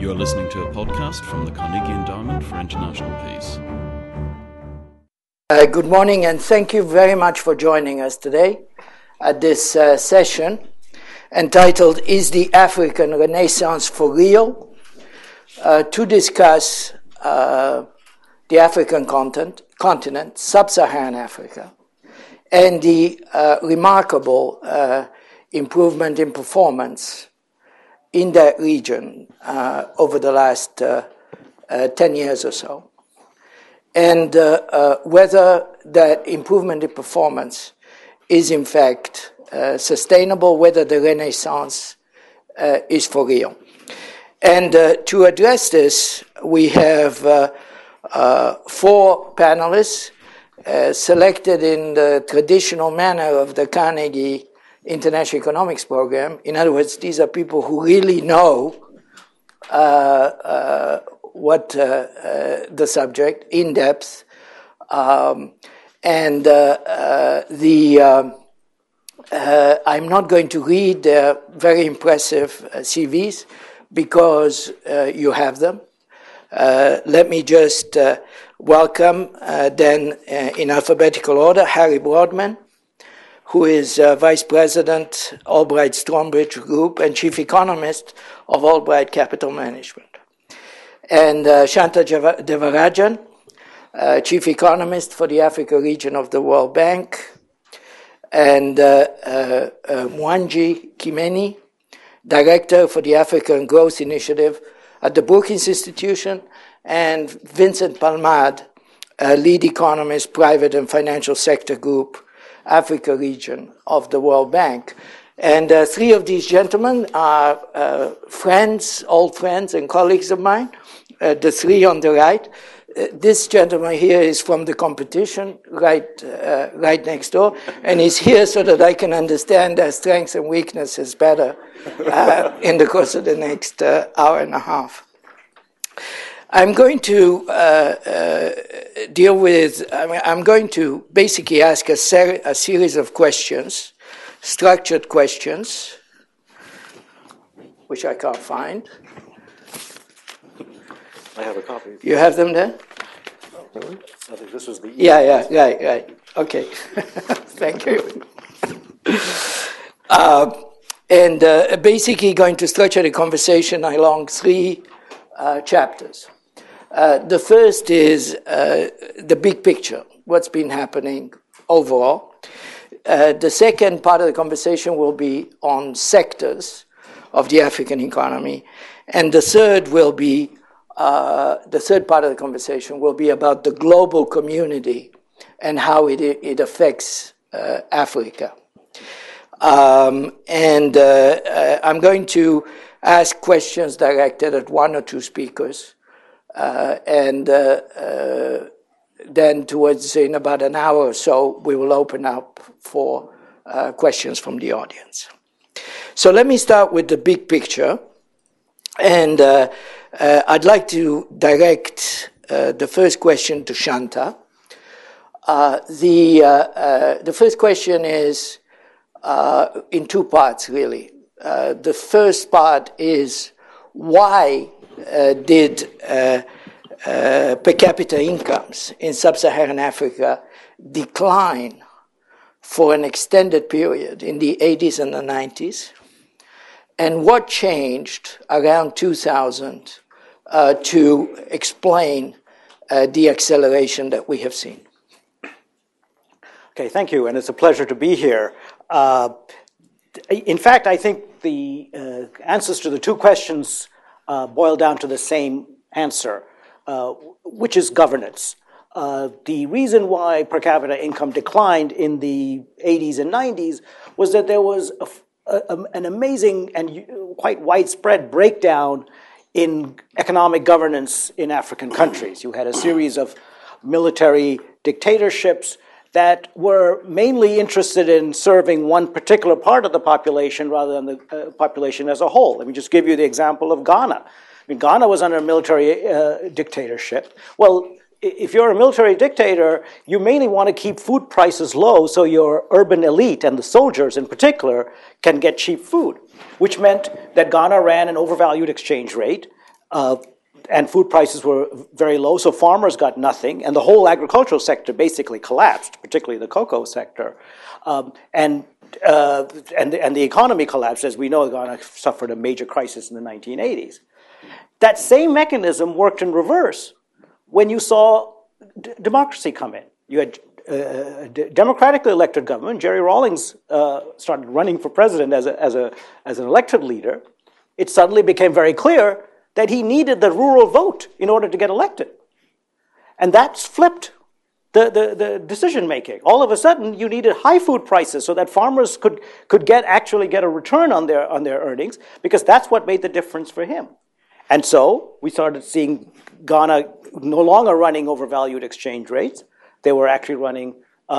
You're listening to a podcast from the Carnegie Endowment for International Peace. Good morning, and thank you very much for joining us today at this session entitled, Is the African Renaissance for Real? To discuss the African continent, sub-Saharan Africa, and the remarkable improvement in performance in that region over the last 10 years or so. And whether that improvement in performance is in fact sustainable, whether the Renaissance is for real. And to address this, we have 4 panelists selected in the traditional manner of the Carnegie International Economics Program. In other words, these are people who really know what the subject in depth, I'm not going to read their very impressive CVs because you have them. Let me just welcome then in alphabetical order Harry Broadman, who is Vice President, Albright Stonebridge Group, and Chief Economist of Albright Capital Management. And Shanta Devarajan, Chief Economist for the Africa region of the World Bank. And Mwangi Kimeni, Director for the African Growth Initiative at the Brookings Institution. And Vincent Palmade, Lead Economist, Private and Financial Sector Group, Africa region of the World Bank. And 3 of these gentlemen are friends, old friends and colleagues of mine. The 3 on the right. This gentleman here is from the competition, right next door, and he's here so that I can understand their strengths and weaknesses better in the course of the next hour and a half. I'm going to I'm going to basically ask a series of questions, structured questions, which I can't find. I have a copy. You have them there? Oh, really? I think this is the... Yeah, right. Okay. Thank you. Basically going to structure the conversation along 3 chapters. The first is the big picture, what's been happening overall. The second part of the conversation will be on sectors of the African economy. And the third part of the conversation will be about the global community and how it affects Africa. I'm going to ask questions directed at 1 or 2 speakers. Then in about an hour or so, we will open up for questions from the audience. So let me start with the big picture. And I'd like to direct the first question to Shanta. The first question is in 2 parts, really. The first part is why did per capita incomes in sub-Saharan Africa decline for an extended period in the 80s and the 90s? And what changed around 2000 to explain the acceleration that we have seen? Okay, thank you, and it's a pleasure to be here. In fact, I think the answers to the 2 questions boil down to the same answer, which is governance. The reason why per capita income declined in the 80s and 90s was that there was an amazing and quite widespread breakdown in economic governance in African countries. You had a series of military dictatorships that were mainly interested in serving one particular part of the population rather than the population as a whole. Let me just give you the example of Ghana. Ghana was under a military dictatorship. Well, if you're a military dictator, you mainly want to keep food prices low so your urban elite and the soldiers in particular can get cheap food, which meant that Ghana ran an overvalued exchange rate. and food prices were very low, so farmers got nothing, and the whole agricultural sector basically collapsed, particularly the cocoa sector, and the economy collapsed. As we know, Ghana suffered a major crisis in the 1980s. That same mechanism worked in reverse when you saw democracy come in. You had a democratically elected government. Jerry Rawlings started running for president as an elected leader. It suddenly became very clear that he needed the rural vote in order to get elected. And that's flipped the decision making. All of a sudden, you needed high food prices so that farmers could actually get a return on their earnings, because that's what made the difference for him. And so we started seeing Ghana no longer running overvalued exchange rates. They were actually running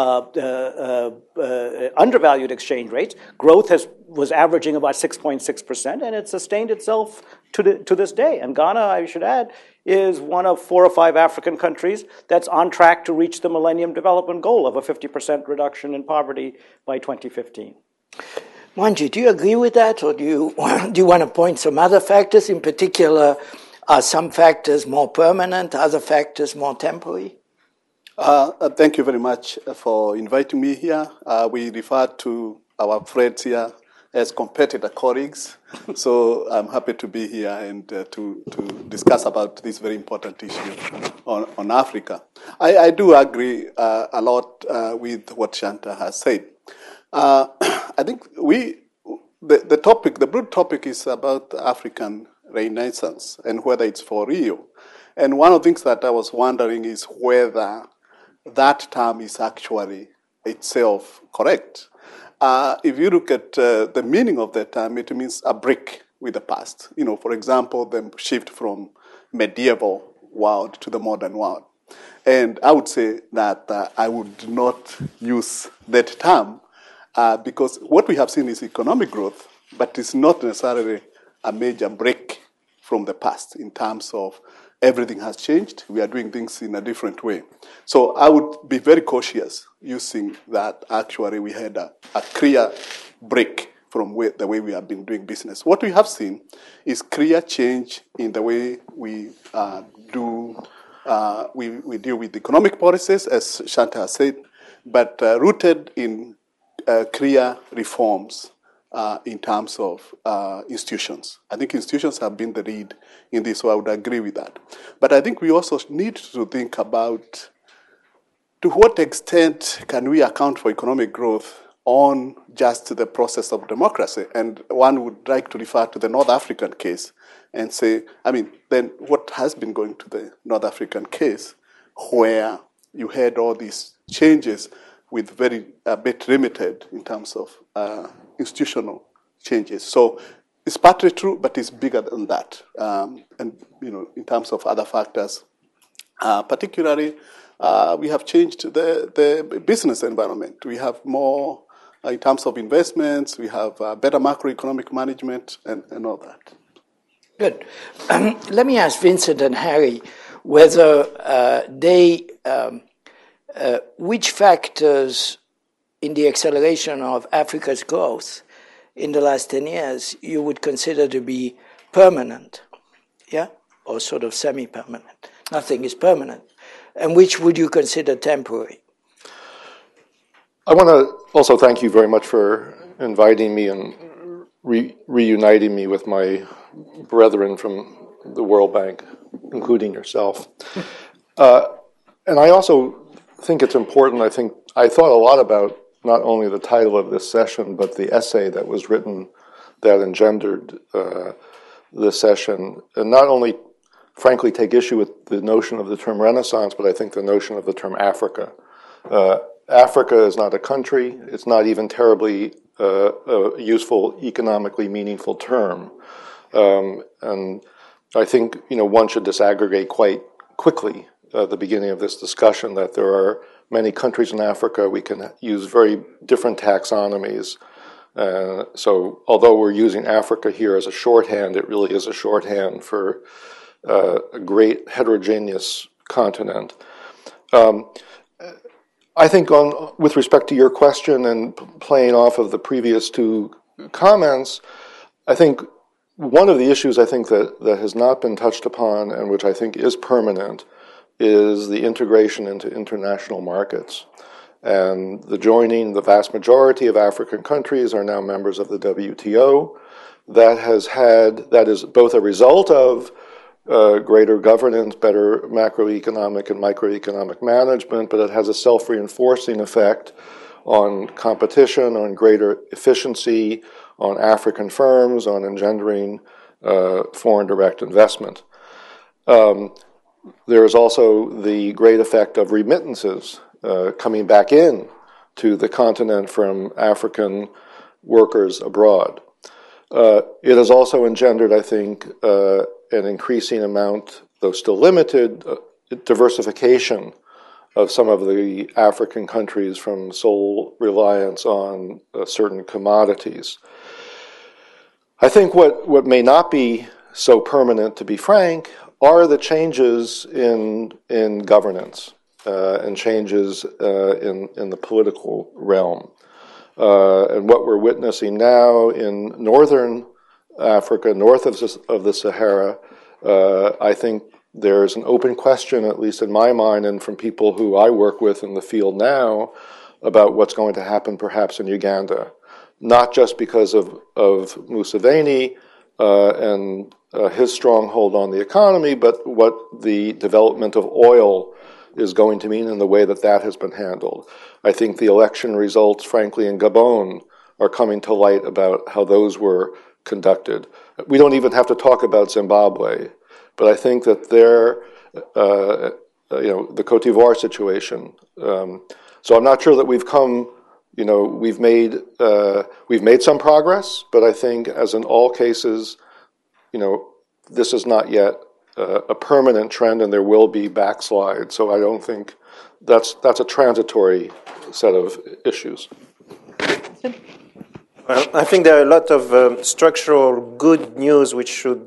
undervalued exchange rates. Growth was averaging about 6.6%, and it sustained itself to this day. And Ghana, I should add, is one of 4 or 5 African countries that's on track to reach the Millennium Development Goal of a 50% reduction in poverty by 2015. Mwangi, do you agree with that, or do you want to point some other factors? In particular, are some factors more permanent, other factors more temporary? Thank you very much for inviting me here. We refer to our friends here as competitor colleagues, so I'm happy to be here and to discuss about this very important issue on Africa. I do agree a lot with what Shanta has said. I think the broad topic is about African Renaissance and whether it's for real. And one of the things that I was wondering is whether that term is actually itself correct. If you look at the meaning of that term, it means a break with the past. For example, the shift from medieval world to the modern world. And I would say that I would not use that term because what we have seen is economic growth, but it's not necessarily a major break from the past in terms of everything has changed. We are doing things in a different way. So I would be very cautious using that actually we had a clear break from the way we have been doing business. What we have seen is clear change in the way we we deal with economic policies, as Shanta has said, but rooted in clear reforms in terms of institutions. I think institutions have been the lead in this, so I would agree with that. But I think we also need to think about to what extent can we account for economic growth on just the process of democracy. And one would like to refer to the North African case and say, then what has been going to the North African case where you had all these changes with a bit limited in terms of institutional changes. So it's partly true, but it's bigger than that. And in terms of other factors, particularly, we have changed the business environment. We have more in terms of investments. We have better macroeconomic management and all that. Good. Let me ask Vincent and Harry whether which factors in the acceleration of Africa's growth in the last 10 years you would consider to be permanent, or sort of semi-permanent. Nothing is permanent. And which would you consider temporary? I want to also thank you very much for inviting me and reuniting me with my brethren from the World Bank, including yourself. And I also think it's important. I thought a lot about not only the title of this session, but the essay that was written that engendered the session, and not only, frankly, take issue with the notion of the term Renaissance, but I think the notion of the term Africa. Africa is not a country. It's not even terribly a useful, economically meaningful term. And I think one should disaggregate quite quickly at the beginning of this discussion that there are many countries in Africa. We can use very different taxonomies. So although we're using Africa here as a shorthand, it really is a shorthand for a great heterogeneous continent. I think with respect to your question and playing off of the previous two comments, I think one of the issues I think that has not been touched upon and which I think is permanent is the integration into international markets. And the vast majority of African countries are now members of the WTO. That is both a result of greater governance, better macroeconomic and microeconomic management, but it has a self-reinforcing effect on competition, on greater efficiency, on African firms, on engendering foreign direct investment. There is also the great effect of remittances coming back in to the continent from African workers abroad. It has also engendered, I think, an increasing amount, though still limited, diversification of some of the African countries from sole reliance on certain commodities. I think what may not be so permanent, to be frank, are the changes in governance and changes in the political realm. And what we're witnessing now in northern Africa, north of the Sahara, I think there's an open question, at least in my mind, and from people who I work with in the field now, about what's going to happen perhaps in Uganda. Not just because of Museveni and his stronghold on the economy, but what the development of oil is going to mean in the way that has been handled. I think the election results, frankly, in Gabon are coming to light about how those were conducted. We don't even have to talk about Zimbabwe, but I think that the Cote d'Ivoire situation. So I'm not sure that we've come. We've made some progress, but I think, as in all cases, this is not yet a permanent trend, and there will be backslide. So I don't think that's a transitory set of issues. Well, I think there are a lot of structural good news which should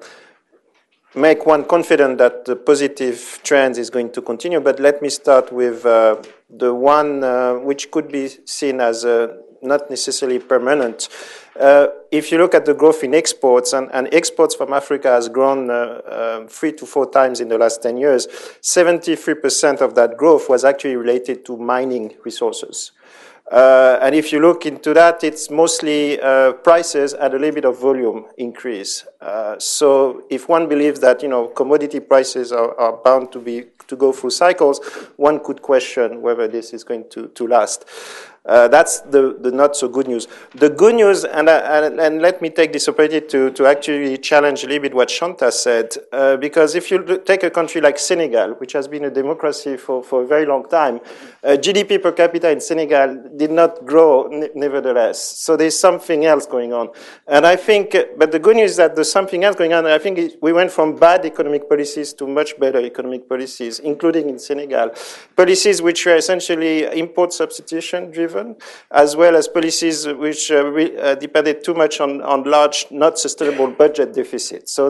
make one confident that the positive trend is going to continue. But let me start with the one which could be seen as not necessarily permanent. If you look at the growth in exports, and exports from Africa has grown 3 to 4 times in the last 10 years, 73% of that growth was actually related to mining resources. And if you look into that, it's mostly prices and a little bit of volume increase. So if one believes that commodity prices are bound to go through cycles, one could question whether this is going to last. That's the not so good news. The good news, and let me take this opportunity to actually challenge a little bit what Shanta said, because if you take a country like Senegal, which has been a democracy for a very long time, GDP per capita in Senegal did not grow nevertheless. So there's something else going on. And I think, but the good news is that there's something else going on. And I think we went from bad economic policies to much better economic policies, including in Senegal. Policies which were essentially import substitution driven, as well as policies which depended too much on large, not sustainable budget deficits. So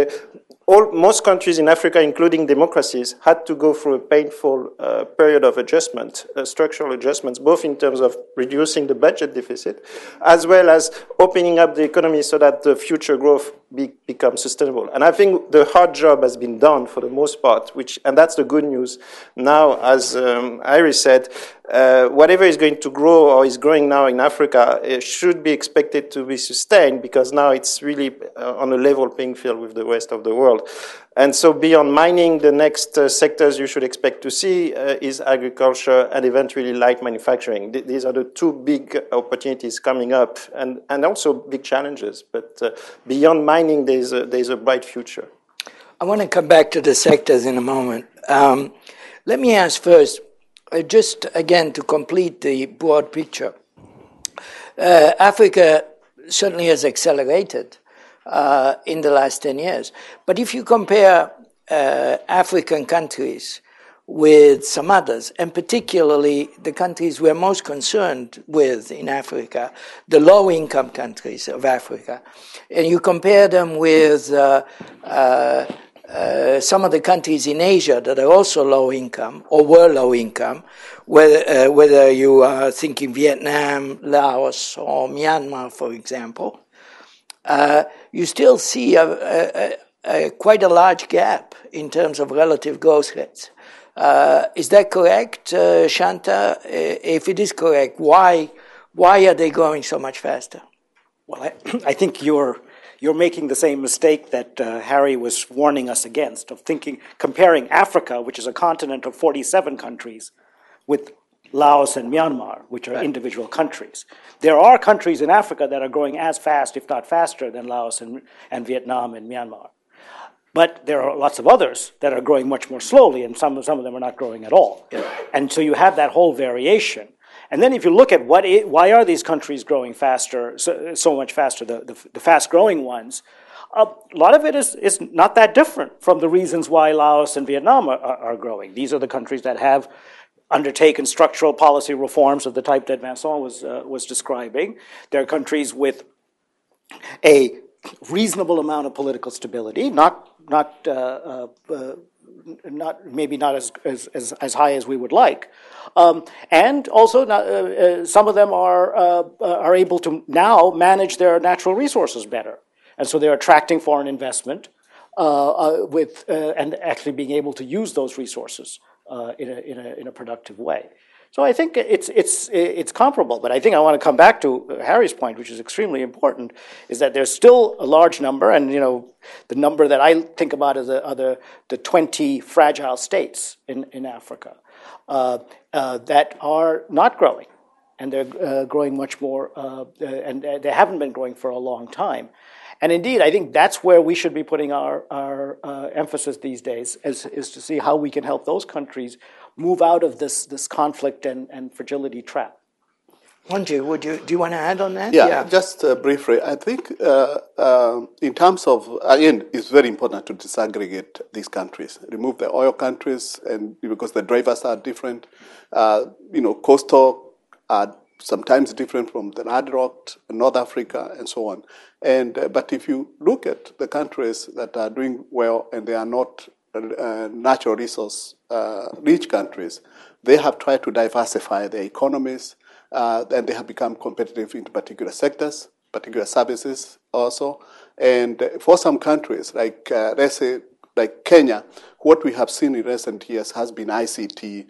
most countries in Africa, including democracies, had to go through a painful period of adjustment, structural adjustments, both in terms of reducing the budget deficit, as well as opening up the economy so that the future growth becomes sustainable. And I think the hard job has been done for the most part, and that's the good news. Now, as Iris said, whatever is going to grow or is growing now in Africa should be expected to be sustained, because now it's really on a level playing field with the rest of the world. And so beyond mining, the next sectors you should expect to see is agriculture and eventually light manufacturing. These are the two big opportunities coming up, and also big challenges. But beyond mining, there's a bright future. I want to come back to the sectors in a moment. Let me ask first, just again to complete the broad picture. Africa certainly has accelerated in the last 10 years. But if you compare African countries with some others, and particularly the countries we're most concerned with in Africa, the low-income countries of Africa, and you compare them with some of the countries in Asia that are also low-income or were low-income, whether you are thinking Vietnam, Laos, or Myanmar, for example, you still see quite a large gap in terms of relative growth rates. Is that correct, Shanta? If it is correct, why are they growing so much faster? Well, I think you're making the same mistake that Harry was warning us against, of comparing Africa, which is a continent of 47 countries, with Laos and Myanmar, which are individual countries. There are countries in Africa that are growing as fast, if not faster, than Laos and Vietnam and Myanmar. But there are lots of others that are growing much more slowly, and some of them are not growing at all. Yeah. And so you have that whole variation. And then if you look at why are these countries growing faster, so much faster, the fast-growing ones, a lot of it is not that different from the reasons why Laos and Vietnam are growing. These are the countries that have undertaken structural policy reforms of the type that Vincent was describing. They're countries with a reasonable amount of political stability, maybe not as high as we would like, and also some of them are able to now manage their natural resources better, and so they're attracting foreign investment and actually being able to use those resources in a productive way. So I think it's comparable, but I think I want to come back to Harry's point, which is extremely important, is that there's still a large number, and the number that I think about is the 20 fragile states in Africa that are not growing, and they're growing much more, and they haven't been growing for a long time. And indeed, I think that's where we should be putting our emphasis these days, is to see how we can help those countries move out of this conflict and fragility trap. Manju, do you want to add on that? Yeah. Just briefly, I think in terms of, again, it's very important to disaggregate these countries, remove the oil countries, and because the drivers are different, coastal are sometimes different from the landlocked, North Africa, and so on. But if you look at the countries that are doing well and they are not natural resource rich countries, they have tried to diversify their economies, and they have become competitive in particular sectors, particular services also. And for some countries, like let's say like Kenya, what we have seen in recent years has been ICT,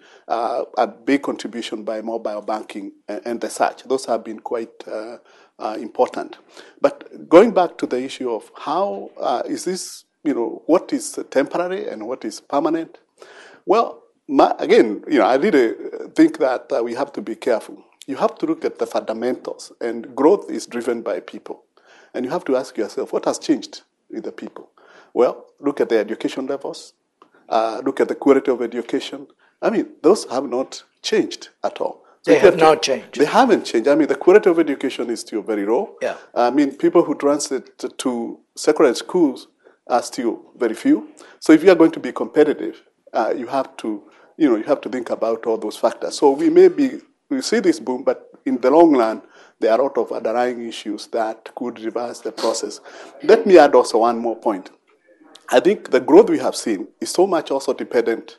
a big contribution by mobile banking and the such. Those have been quite important. But going back to the issue of how is this, what is temporary and what is permanent? Well, again, I really think that we have to be careful. You have to look at the fundamentals, and growth is driven by people. And you have to ask yourself, what has changed with the people? Well, look at the education levels, look at the quality of education. I mean, those have not changed at all. They have not changed. They haven't changed. I mean, the quality of education is still very low. Yeah. I mean, people who transit to secondary schools are still very few. So if you are going to be competitive, you have to think about all those factors. So we see this boom, but in the long run, there are a lot of underlying issues that could reverse the process. Let me add also one more point. I think the growth we have seen is so much also dependent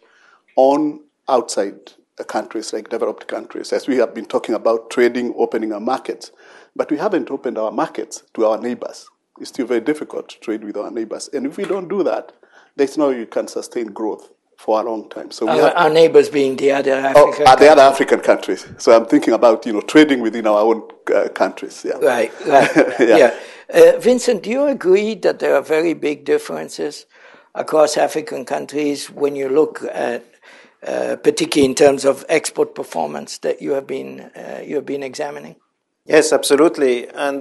on outside countries, like developed countries, as we have been talking about trading, opening our markets. But we haven't opened our markets to our neighbors. It's still very difficult to trade with our neighbors. And if we don't do that, there's no way you can sustain growth for a long time. So our neighbors being the other African countries. The other African countries. So I'm thinking about, trading within our own countries. Yeah. Right. Yeah. Vincent, do you agree that there are very big differences across African countries when you look at, particularly in terms of export performance that you have been examining? Yes, absolutely. And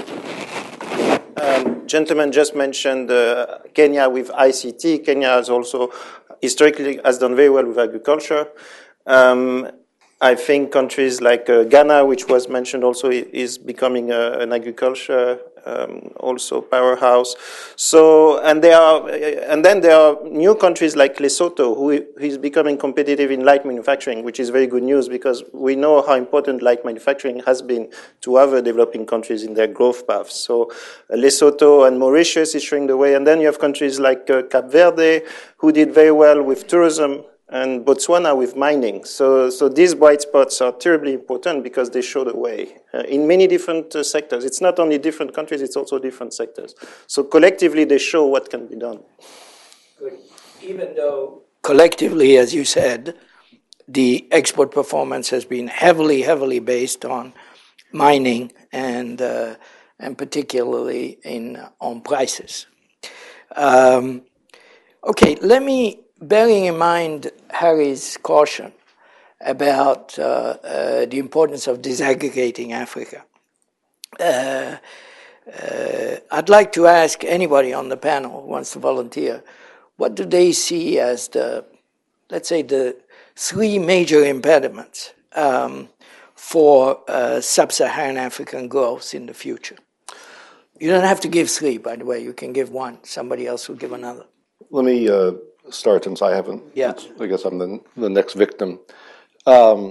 gentleman just mentioned Kenya with ICT. Kenya has also historically has done very well with agriculture. I think countries like Ghana, which was mentioned also, is becoming an agriculture also powerhouse. So, and then there are new countries like Lesotho, who is becoming competitive in light manufacturing, which is very good news because we know how important light manufacturing has been to other developing countries in their growth paths. So, Lesotho and Mauritius is showing the way, and then you have countries like Cape Verde, who did very well with tourism and Botswana with mining. So these bright spots are terribly important because they show the way in many different sectors. It's not only different countries, it's also different sectors. So collectively, they show what can be done. Even though collectively, as you said, the export performance has been heavily based on mining and particularly on prices. Okay, bearing in mind Harry's caution about the importance of disaggregating Africa, I'd like to ask anybody on the panel who wants to volunteer, what do they see as let's say, the three major impediments for sub-Saharan African growth in the future? You don't have to give three, by the way. You can give one. Somebody else will give another. Let me start, since I haven't. Yeah. I guess I'm the next victim. I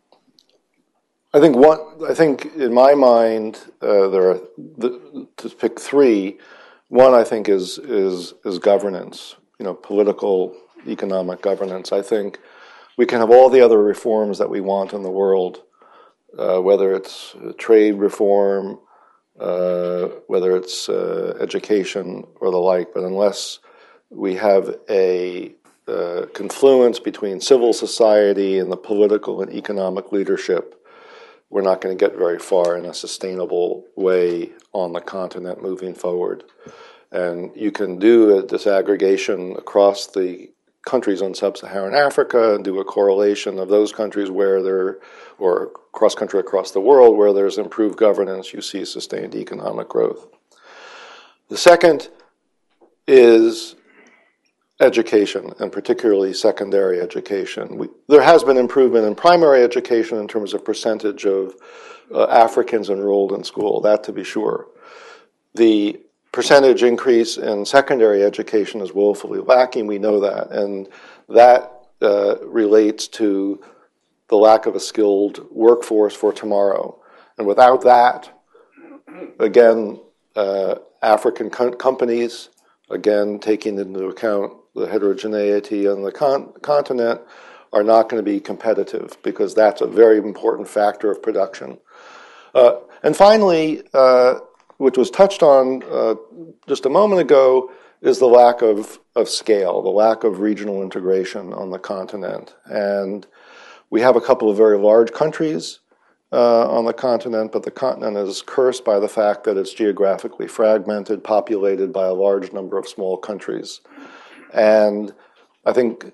think in my mind there are to pick three. One, I think, is governance. Political, economic governance. I think we can have all the other reforms that we want in the world, whether it's trade reform, whether it's education or the like, but unless we have a confluence between civil society and the political and economic leadership, we're not going to get very far in a sustainable way on the continent moving forward. And you can do a disaggregation across the countries on sub-Saharan Africa and do a correlation of those countries or cross-country across the world where there's improved governance, you see sustained economic growth. The second is education, and particularly secondary education. There has been improvement in primary education in terms of percentage of Africans enrolled in school, that to be sure. The percentage increase in secondary education is woefully lacking, we know that, and that relates to the lack of a skilled workforce for tomorrow. And without that, again, African companies, again, taking into account the heterogeneity on the continent, are not going to be competitive because that's a very important factor of production. And finally, which was touched on just a moment ago, is the lack of scale, the lack of regional integration on the continent. And we have a couple of very large countries on the continent, but the continent is cursed by the fact that it's geographically fragmented, populated by a large number of small countries. And I think,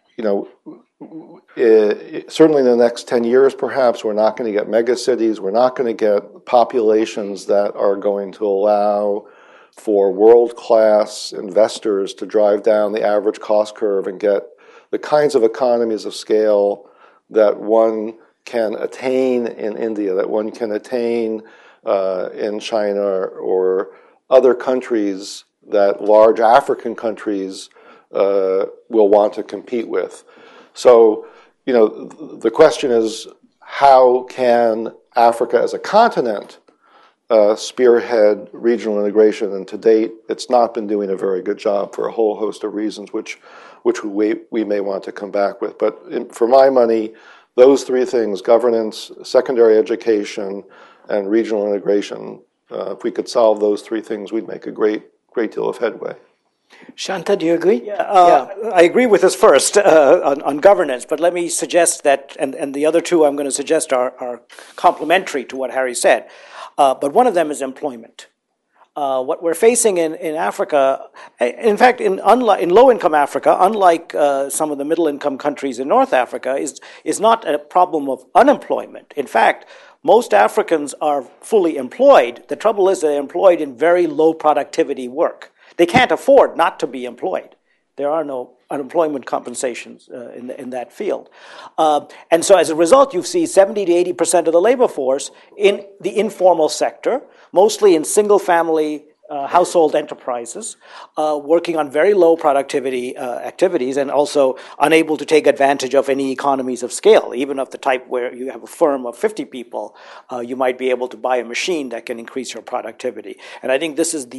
certainly in the next 10 years, perhaps, we're not going to get megacities. We're not going to get populations that are going to allow for world-class investors to drive down the average cost curve and get the kinds of economies of scale that one can attain in India, that one can attain in China or other countries that large African countries will want to compete with. So, the question is, how can Africa as a continent spearhead regional integration? And to date, it's not been doing a very good job for a whole host of reasons, which we may want to come back with. But for my money, those three things, governance, secondary education, and regional integration, if we could solve those three things, we'd make a great deal of headway. Shanta, do you agree? Yeah, I agree with this first on governance, but let me suggest that, and the other two I'm going to suggest are complementary to what Harry said, but one of them is employment. What we're facing in Africa, in fact, in low-income Africa, unlike some of the middle-income countries in North Africa, is not a problem of unemployment. In fact, most Africans are fully employed. The trouble is they're employed in very low productivity work. They can't afford not to be employed. There are no unemployment compensations in that field. And so as a result, you see 70 to 80% of the labor force in the informal sector, mostly in single-family household enterprises, working on very low productivity activities and also unable to take advantage of any economies of scale, even of the type where you have a firm of 50 people, you might be able to buy a machine that can increase your productivity. And I think this is the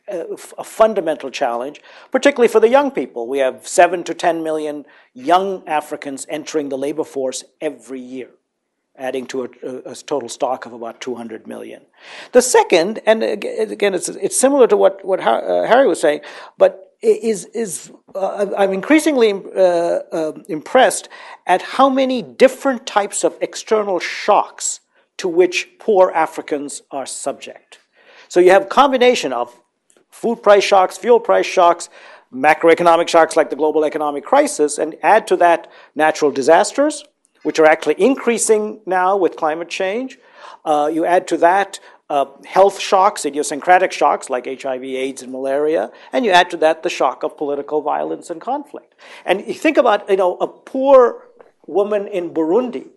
a fundamental challenge, particularly for the young people. We have 7 to 10 million young Africans entering the labor force every year, adding to a total stock of about 200 million. The second, and again, it's similar to what Harry was saying, but I'm increasingly impressed at how many different types of external shocks to which poor Africans are subject. So you have a combination of food price shocks, fuel price shocks, macroeconomic shocks like the global economic crisis, and add to that natural disasters, which are actually increasing now with climate change. You add to that health shocks, idiosyncratic shocks like HIV, AIDS, and malaria, and you add to that the shock of political violence and conflict. And you think about, a poor woman in Burundi,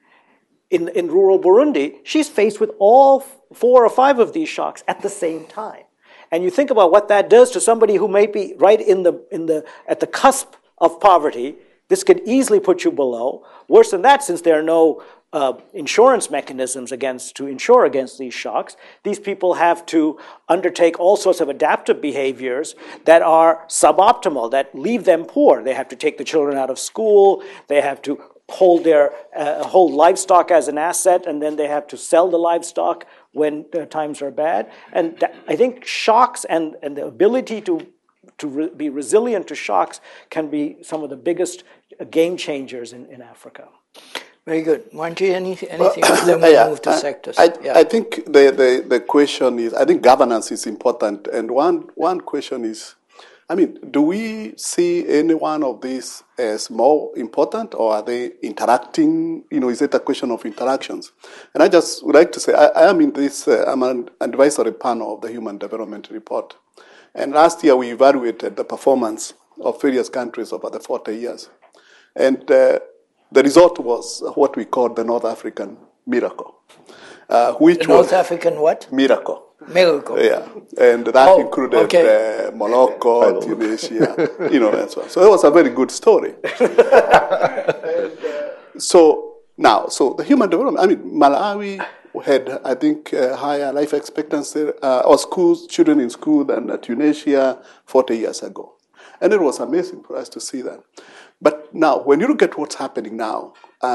in rural Burundi, she's faced with all 4 or 5 of these shocks at the same time. And you think about what that does to somebody who may be right at the cusp of poverty. This could easily put you below. Worse than that, since there are no insurance mechanisms to insure against these shocks, these people have to undertake all sorts of adaptive behaviors that are suboptimal, that leave them poor. They have to take the children out of school. They have to hold their livestock as an asset, and then they have to sell the livestock when times are bad. And I think shocks and the ability to be resilient to shocks can be some of the biggest game changers in Africa. Very good. Wanji, anything else? Then we'll move to sectors. I think the question is, I think governance is important. And one question is, do we see any one of these as more important, or are they interacting? Is it a question of interactions? And I just would like to say, I'm an advisory panel of the Human Development Report. And last year we evaluated the performance of various countries over the 40 years. And the result was what we call the North African miracle. North African what? Miracle. Miracle. Yeah, and that included Morocco, Tunisia, and so on. So it was a very good story. So the human development, Malawi had, I think, higher life expectancy, or children in school than Tunisia 40 years ago. And it was amazing for us to see that. But now, when you look at what's happening now,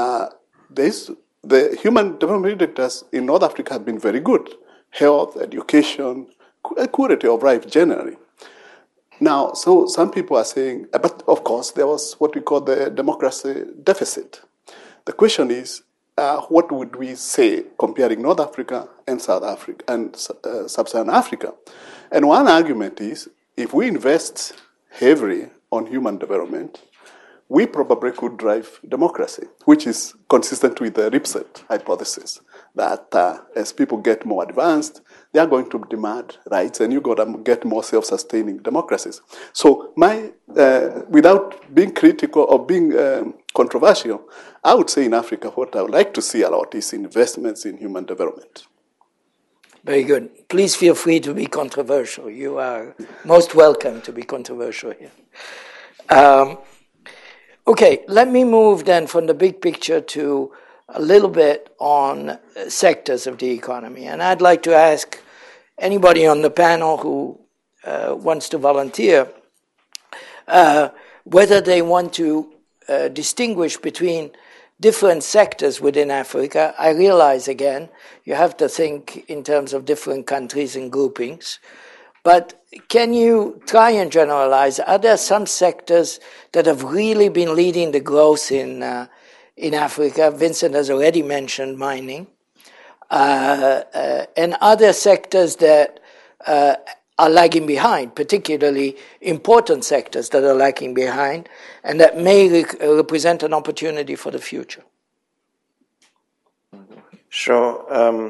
the human development indicators in North Africa have been very good. Health, education, quality of life generally. Now, so some people are saying, but of course, there was what we call the democracy deficit. The question is, what would we say comparing North Africa and South Africa and Sub-Saharan Africa? And one argument is, if we invest heavily on human development, we probably could drive democracy, which is consistent with the Ripset hypothesis, that as people get more advanced, they are going to demand rights, and you've got to get more self-sustaining democracies. So without being critical or being controversial, I would say in Africa, what I would like to see a lot is investments in human development. Very good. Please feel free to be controversial. You are most welcome to be controversial here. Okay, let me move then from the big picture to a little bit on sectors of the economy. And I'd like to ask anybody on the panel who wants to volunteer whether they want to distinguish between different sectors within Africa. I realize, again, you have to think in terms of different countries and groupings. But can you try and generalize? Are there some sectors that have really been leading the growth in Africa? Vincent has already mentioned mining. And other sectors that are lagging behind, particularly important sectors that are lagging behind, and that may represent an opportunity for the future. Sure.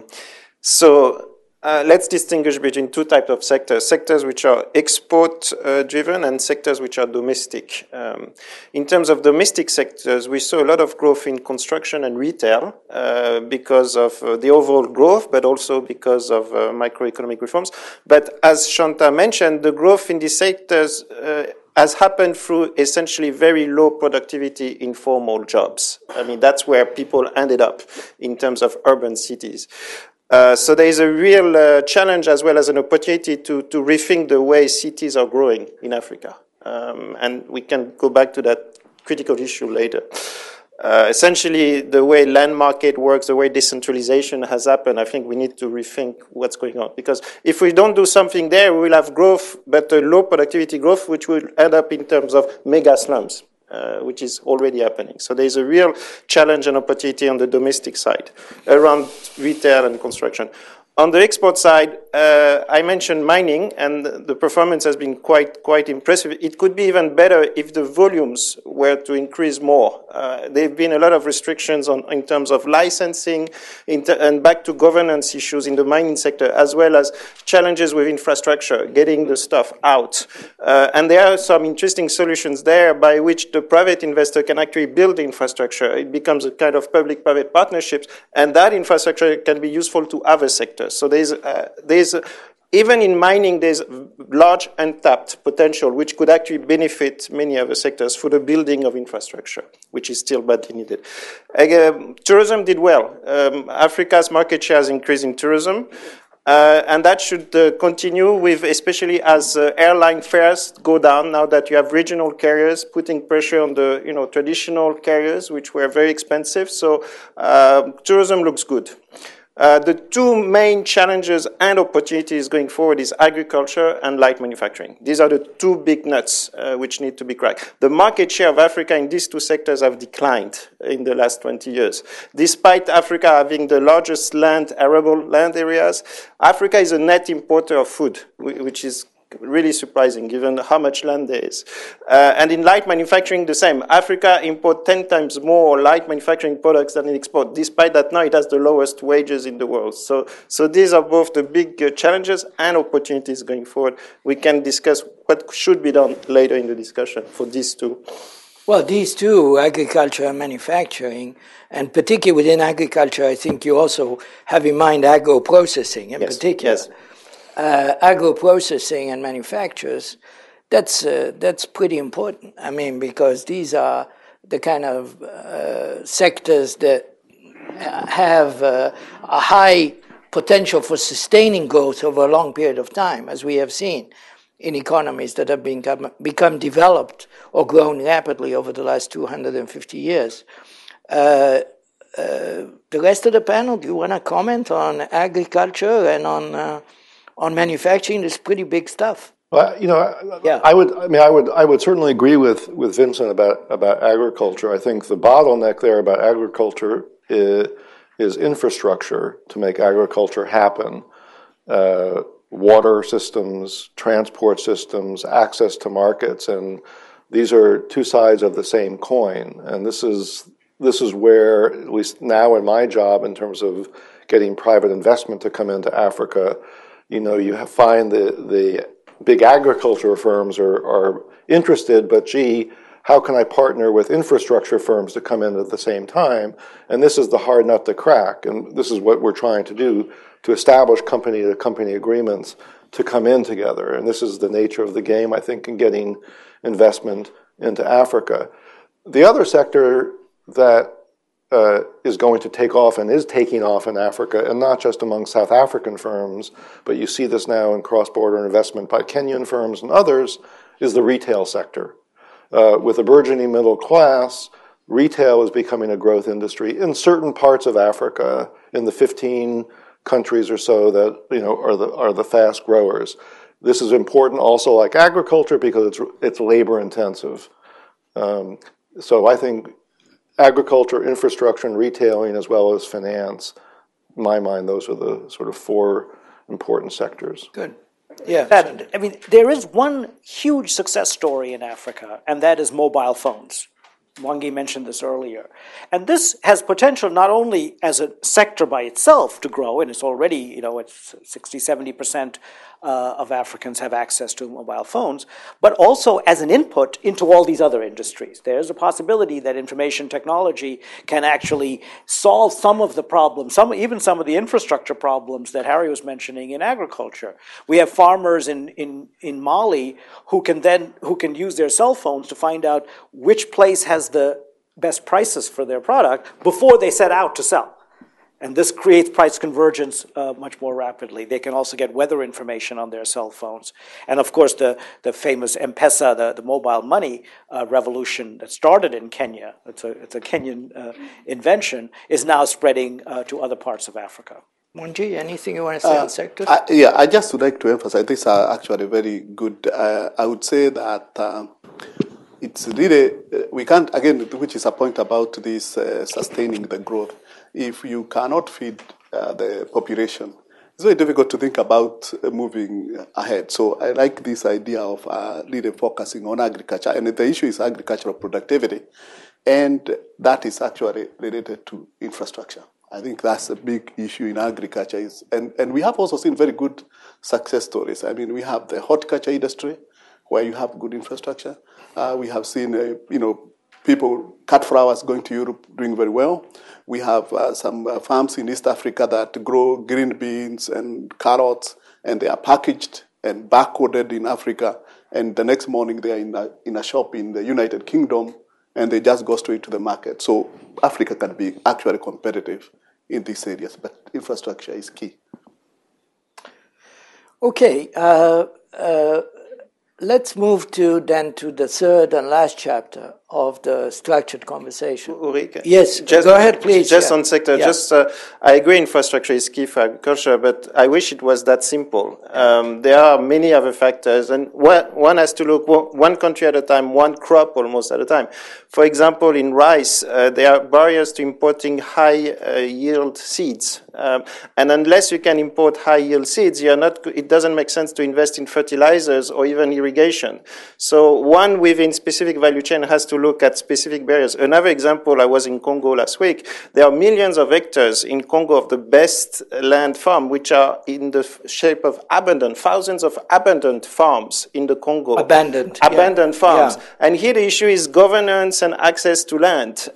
Let's distinguish between two types of sectors: sectors which are export-driven and sectors which are domestic. In terms of domestic sectors, we saw a lot of growth in construction and retail because of the overall growth, but also because of macroeconomic reforms. But as Shanta mentioned, the growth in these sectors has happened through essentially very low productivity informal jobs. I mean, that's where people ended up in terms of urban cities. So there is a real challenge as well as an opportunity to rethink the way cities are growing in Africa. And we can go back to that critical issue later. Essentially, the way land market works, the way decentralization has happened, I think we need to rethink what's going on. Because if we don't do something there, we will have growth, but a low productivity growth, which will end up in terms of mega slums, which is already happening. So there's a real challenge and opportunity on the domestic side around retail and construction. On the export side, I mentioned mining, and the performance has been quite impressive. It could be even better if the volumes were to increase more. There have been a lot of restrictions in terms of licensing and back to governance issues in the mining sector, as well as challenges with infrastructure, getting the stuff out. And there are some interesting solutions there by which the private investor can actually build infrastructure. It becomes a kind of public-private partnerships, and that infrastructure can be useful to other sectors. So there's even in mining, there's large untapped potential, which could actually benefit many other sectors for the building of infrastructure, which is still badly needed. Tourism did well. Africa's market share has increased in tourism. And that should continue with, especially as airline fares go down, now that you have regional carriers putting pressure on the traditional carriers, which were very expensive. So tourism looks good. The two main challenges and opportunities going forward is agriculture and light manufacturing. These are the two big nuts which need to be cracked. The market share of Africa in these two sectors have declined in the last 20 years. Despite Africa having the largest arable land areas, Africa is a net importer of food, which is really surprising given how much land there is. And in light manufacturing, the same. Africa imports 10 times more light manufacturing products than it exports. Despite that, now it has the lowest wages in the world. So these are both the big challenges and opportunities going forward. We can discuss what should be done later in the discussion for these two. Well, these two, agriculture and manufacturing, and particularly within agriculture, I think you also have in mind agro-processing in particular. Yes. Agro-processing and manufacturers, that's pretty important. I mean, because these are the kind of sectors that have a high potential for sustaining growth over a long period of time, as we have seen in economies that have become developed or grown rapidly over the last 250 years. The rest of the panel, do you want to comment on agriculture and on manufacturing? Is pretty big stuff. Well, Yeah. I would certainly agree with Vincent about agriculture. I think the bottleneck there about agriculture is infrastructure to make agriculture happen. Water systems, transport systems, access to markets, and these are two sides of the same coin. And this is where, at least now in my job, in terms of getting private investment to come into Africa, you find the big agriculture firms are interested, but gee, how can I partner with infrastructure firms to come in at the same time? And this is the hard nut to crack, and this is what we're trying to do, to establish company-to-company agreements to come in together. And this is the nature of the game, I think, in getting investment into Africa. The other sector that is going to take off and is taking off in Africa, and not just among South African firms, but you see this now in cross-border investment by Kenyan firms and others, is the retail sector. With a burgeoning middle class, retail is becoming a growth industry in certain parts of Africa, in the 15 countries or so that are the fast growers. This is important also like agriculture because it's labor intensive. So I think agriculture, infrastructure, and retailing, as well as finance, in my mind, those are the sort of four important sectors. Good. Yeah. There is one huge success story in Africa, and that is mobile phones. Mwangi mentioned this earlier. And this has potential not only as a sector by itself to grow, and it's already, it's 60, 70% of Africans have access to mobile phones, but also as an input into all these other industries. There's a possibility that information technology can actually solve some of the problems, even some of the infrastructure problems that Harry was mentioning in agriculture. We have farmers in Mali who can use their cell phones to find out which place has the best prices for their product before they set out to sell. And this creates price convergence much more rapidly. They can also get weather information on their cell phones. And of course, the famous M-Pesa, the mobile money revolution that started in Kenya, it's a Kenyan invention, is now spreading to other parts of Africa. Munji, anything you want to say on sectors? I just would like to emphasize, these are actually very good. I would say that it's really, we can't, again, which is a point about this sustaining the growth. If you cannot feed the population, it's very difficult to think about moving ahead. So I like this idea of really focusing on agriculture. And the issue is agricultural productivity. And that is actually related to infrastructure. I think that's a big issue in agriculture. And we have also seen very good success stories. I mean, we have the horticulture industry where you have good infrastructure. We have seen, people cut flowers going to Europe doing very well. We have some farms in East Africa that grow green beans and carrots, and they are packaged and barcoded in Africa. And the next morning they are in a shop in the United Kingdom, and they just go straight to the market. So Africa can be actually competitive in these areas, but infrastructure is key. Okay, let's move to the third and last chapter of the structured conversation. Ulrike? Yes, go ahead, please. Just on sector, I agree infrastructure is key for agriculture, but I wish it was that simple. There are many other factors, and one has to look one country at a time, one crop almost at a time. For example, in rice, there are barriers to importing high-yield seeds. And unless you can import high-yield seeds, it doesn't make sense to invest in fertilizers or even irrigation. So one within specific value chain has to look at specific barriers. Another example, I was in Congo last week. There are millions of hectares in Congo of the best land farm, which are in the shape of abandoned, thousands of abandoned farms in the Congo. Abandoned farms. Yeah. And here the issue is governance and access to land.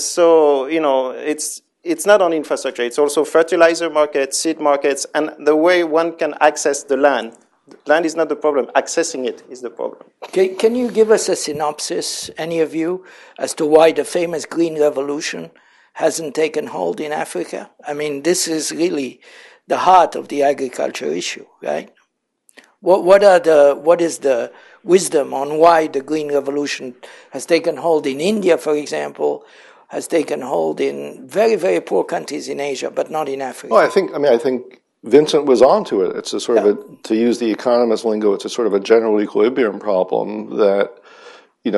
It's not only infrastructure, it's also fertilizer markets, seed markets, and the way one can access the land. Land is not the problem. Accessing it is the problem. Okay, can you give us a synopsis, any of you, as to why the famous Green Revolution hasn't taken hold in Africa? I mean, this is really the heart of the agriculture issue, right? What is the wisdom on why the Green Revolution has taken hold in India, for example, has taken hold in very, very poor countries in Asia, but not in Africa? Well, I think Vincent was onto it. It's a sort of to use the economist lingo, it's a sort of a general equilibrium problem that, you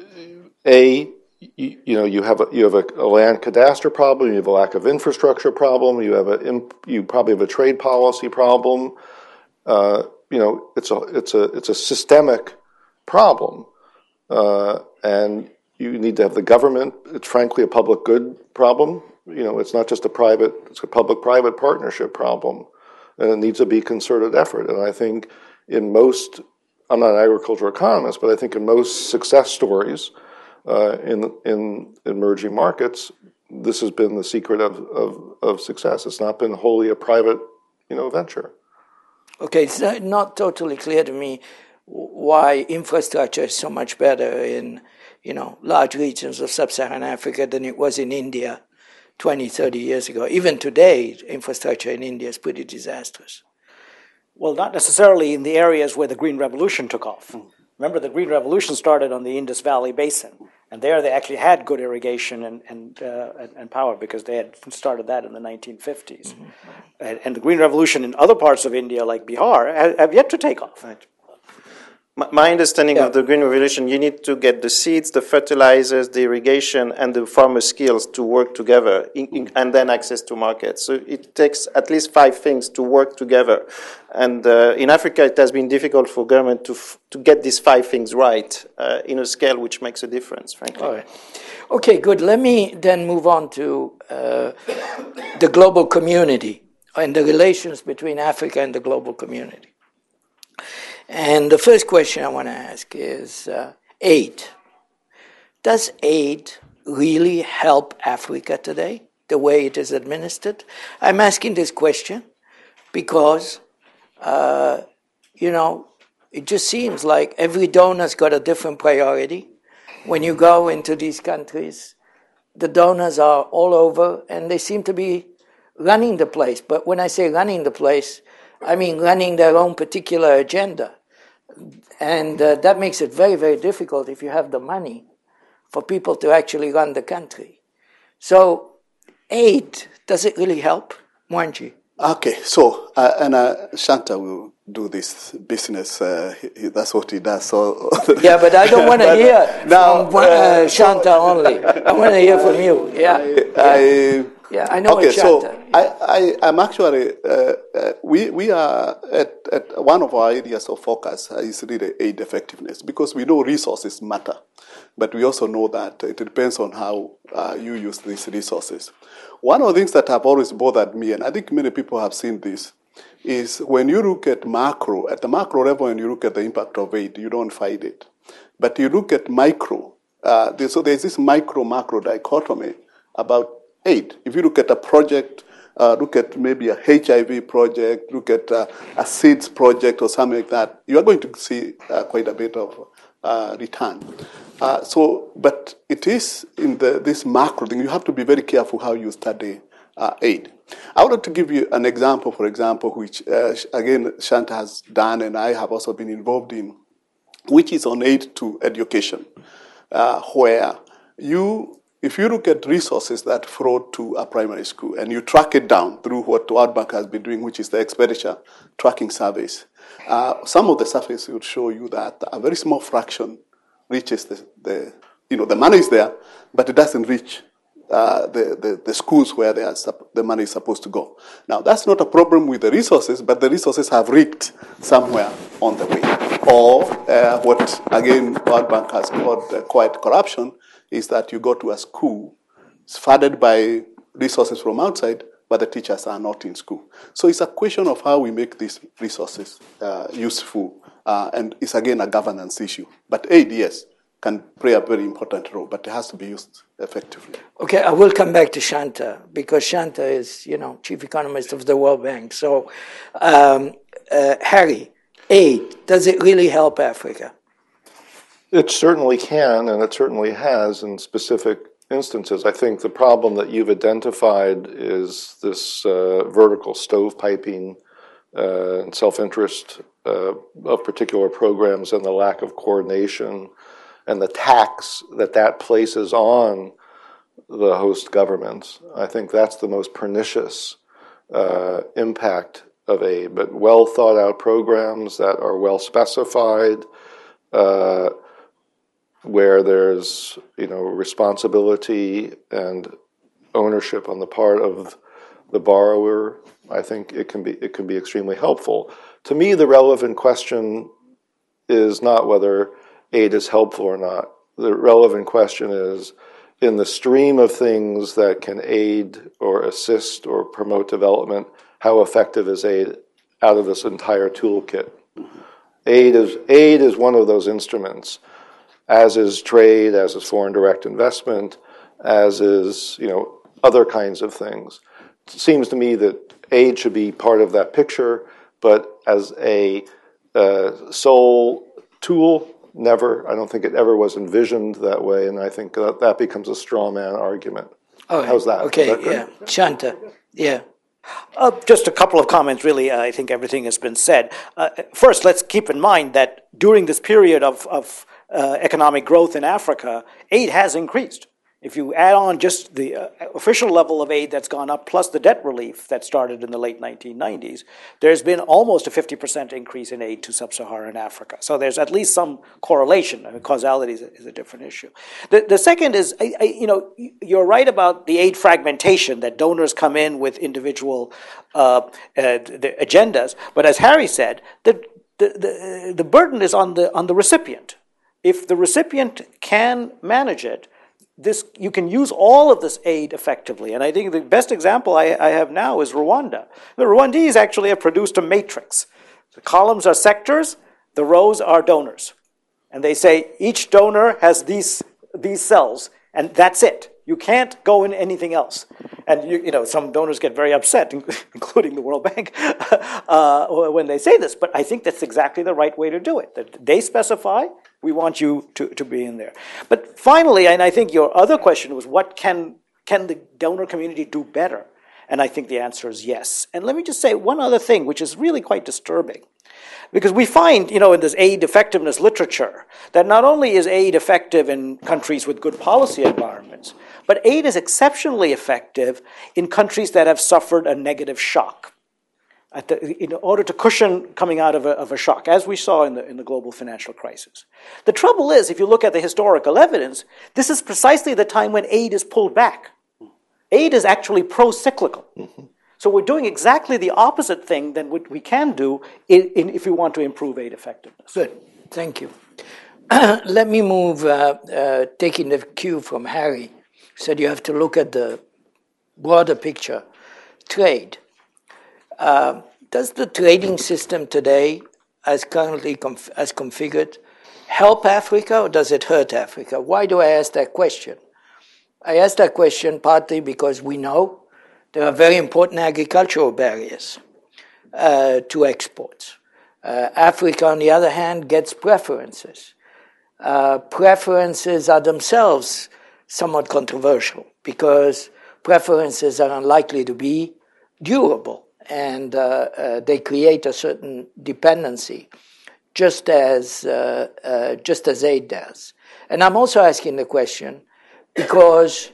have a land cadastre problem, you have a lack of infrastructure problem, you probably have a trade policy problem. It's a systemic problem, and you need to have the government. It's frankly a public good problem. It's not just it's a public-private partnership problem, and it needs to be concerted effort. And I think I'm not an agricultural economist, but I think in most success stories in emerging markets, this has been the secret of success. It's not been wholly a private, venture. Okay, it's not totally clear to me why infrastructure is so much better in, large regions of sub-Saharan Africa than it was in India 20, 30 years ago. Even today, infrastructure in India is pretty disastrous. Well, not necessarily in the areas where the Green Revolution took off. Remember, the Green Revolution started on the Indus Valley Basin, and there they actually had good irrigation and power because they had started that in the 1950s. Mm-hmm. And the Green Revolution in other parts of India, like Bihar, have yet to take off. Right. My understanding of the Green Revolution, you need to get the seeds, the fertilizers, the irrigation, and the farmer skills to work together, and then access to markets. So it takes at least 5 things to work together. And in Africa, it has been difficult for government to get these 5 things right in a scale which makes a difference, frankly. All right. Okay, good. Let me then move on to the global community and the relations between Africa and the global community. And the first question I want to ask is aid. Does aid really help Africa today, the way it is administered? I'm asking this question because, it just seems like every donor's got a different priority. When you go into these countries, the donors are all over, and they seem to be running the place. But when I say running the place, I mean running their own particular agenda. And that makes it very, very difficult if you have the money for people to actually run the country. So aid, does it really help? Mwangi? Okay, so, Shanta will do this business. That's what he does. So yeah, but I don't want to hear from Shanta only. I want to hear from you. Yeah, I know okay, Shanta. So I'm actually, we are at one of our areas of focus is really aid effectiveness, because we know resources matter, but we also know that it depends on how you use these resources. One of the things that have always bothered me, and I think many people have seen this, is when you look at the macro level, and you look at the impact of aid, you don't find it. But you look at micro, so there's this micro-macro dichotomy about aid. If you look at a project, look at maybe a HIV project, look at a SEEDS project or something like that, you are going to see quite a bit of return. But it is in this macro thing, you have to be very careful how you study aid. I would like to give you an example, which, again, Shanta has done and I have also been involved in, which is on aid to education, where if you look at resources that flow to a primary school and you track it down through what World Bank has been doing, which is the expenditure tracking surveys, some of the surveys would show you that a very small fraction reaches the money is there, but it doesn't reach the schools where the money is supposed to go. Now, that's not a problem with the resources, but the resources have leaked somewhere on the way. Or what, again, World Bank has called quiet corruption, is that you go to a school, it's funded by resources from outside, but the teachers are not in school. So it's a question of how we make these resources useful, and it's, again, a governance issue. But aid, yes, can play a very important role, but it has to be used effectively. Okay, I will come back to Shanta, because Shanta is, chief economist of the World Bank. So, Harry, aid, does it really help Africa? It certainly can, and it certainly has in specific instances. I think the problem that you've identified is this vertical stovepiping and self-interest of particular programs, and the lack of coordination and the tax that places on the host governments. I think that's the most pernicious impact of aid. But well thought out programs that are well specified, where there's responsibility and ownership on the part of the borrower, I think it can be extremely helpful. To me, the relevant question is not whether aid is helpful or not. The relevant question is, in the stream of things that can aid or assist or promote development, how effective is aid out of this entire toolkit? Aid is one of those instruments, as is trade, as is foreign direct investment, as is other kinds of things. It seems to me that aid should be part of that picture, but as a sole tool, never. I don't think it ever was envisioned that way, and I think that becomes a straw man argument. Oh, how's that? Okay, that yeah. Shanta, yeah. Just a couple of comments, really. I think everything has been said. First, let's keep in mind that during this period of economic growth in Africa, aid has increased. If you add on just the official level of aid that's gone up, plus the debt relief that started in the late 1990s, there's been almost a 50% increase in aid to sub-Saharan Africa. So there's at least some correlation. I mean, causality is a different issue. The second is, you're right about the aid fragmentation, that donors come in with individual the agendas. But as Harry said, the burden is on the recipient. If the recipient can manage it, you can use all of this aid effectively. And I think the best example I have now is Rwanda. The Rwandese actually have produced a matrix. The columns are sectors, the rows are donors. And they say each donor has these cells, and that's it. You can't go in anything else. And some donors get very upset, including the World Bank, when they say this. But I think that's exactly the right way to do it. That they specify, we want you to be in there. But finally, and I think your other question was, what can the donor community do better? And I think the answer is yes. And let me just say one other thing, which is really quite disturbing. Because we find, in this aid effectiveness literature, that not only is aid effective in countries with good policy environments, but aid is exceptionally effective in countries that have suffered a negative shock, in order to cushion coming out of a shock, as we saw in the global financial crisis. The trouble is, if you look at the historical evidence, this is precisely the time when aid is pulled back. Aid is actually pro-cyclical. Mm-hmm. So we're doing exactly the opposite thing than what we can do if we want to improve aid effectiveness. Good. Thank you. Let me move, taking the cue from Harry, said you have to look at the broader picture. Trade. Does the trading system today, as currently as configured, help Africa or does it hurt Africa? Why do I ask that question? I ask that question partly because we know there are very important agricultural barriers to exports. Africa, on the other hand, gets preferences. Preferences are themselves somewhat controversial because preferences are unlikely to be durable, and they create a certain dependency, just as aid does. And I'm also asking the question because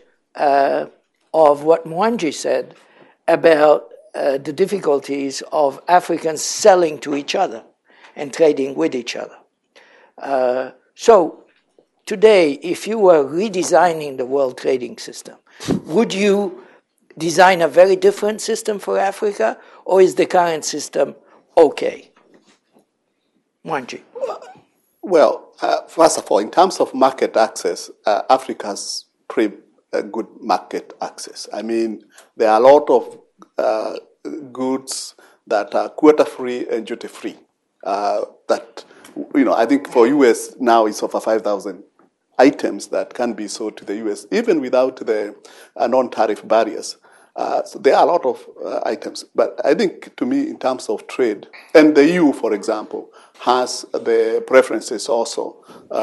of what Mwangi said about the difficulties of Africans selling to each other and trading with each other. So today, if you were redesigning the world trading system, would you design a very different system for Africa, or is the current system okay? Mwangi. Well, first of all, in terms of market access, Africa's pretty good market access. I mean, there are a lot of goods that are quota-free and duty-free. That, I think for US now it's over 5,000 items that can be sold to the US, even without the non-tariff barriers. So there are a lot of items. But I think, to me, in terms of trade, and the EU, for example, has the preferences also,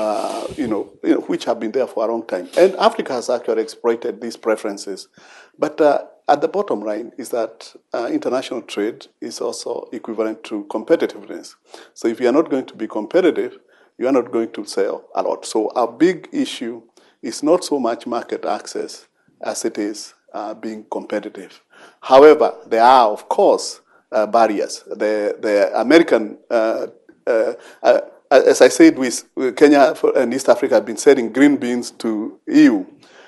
which have been there for a long time. And Africa has actually exploited these preferences. But at the bottom line is that international trade is also equivalent to competitiveness. So if you are not going to be competitive, you are not going to sell a lot. So our big issue is not so much market access as it is being competitive. However, there are, of course, barriers. The American, as I said, with Kenya and East Africa have been selling green beans to EU.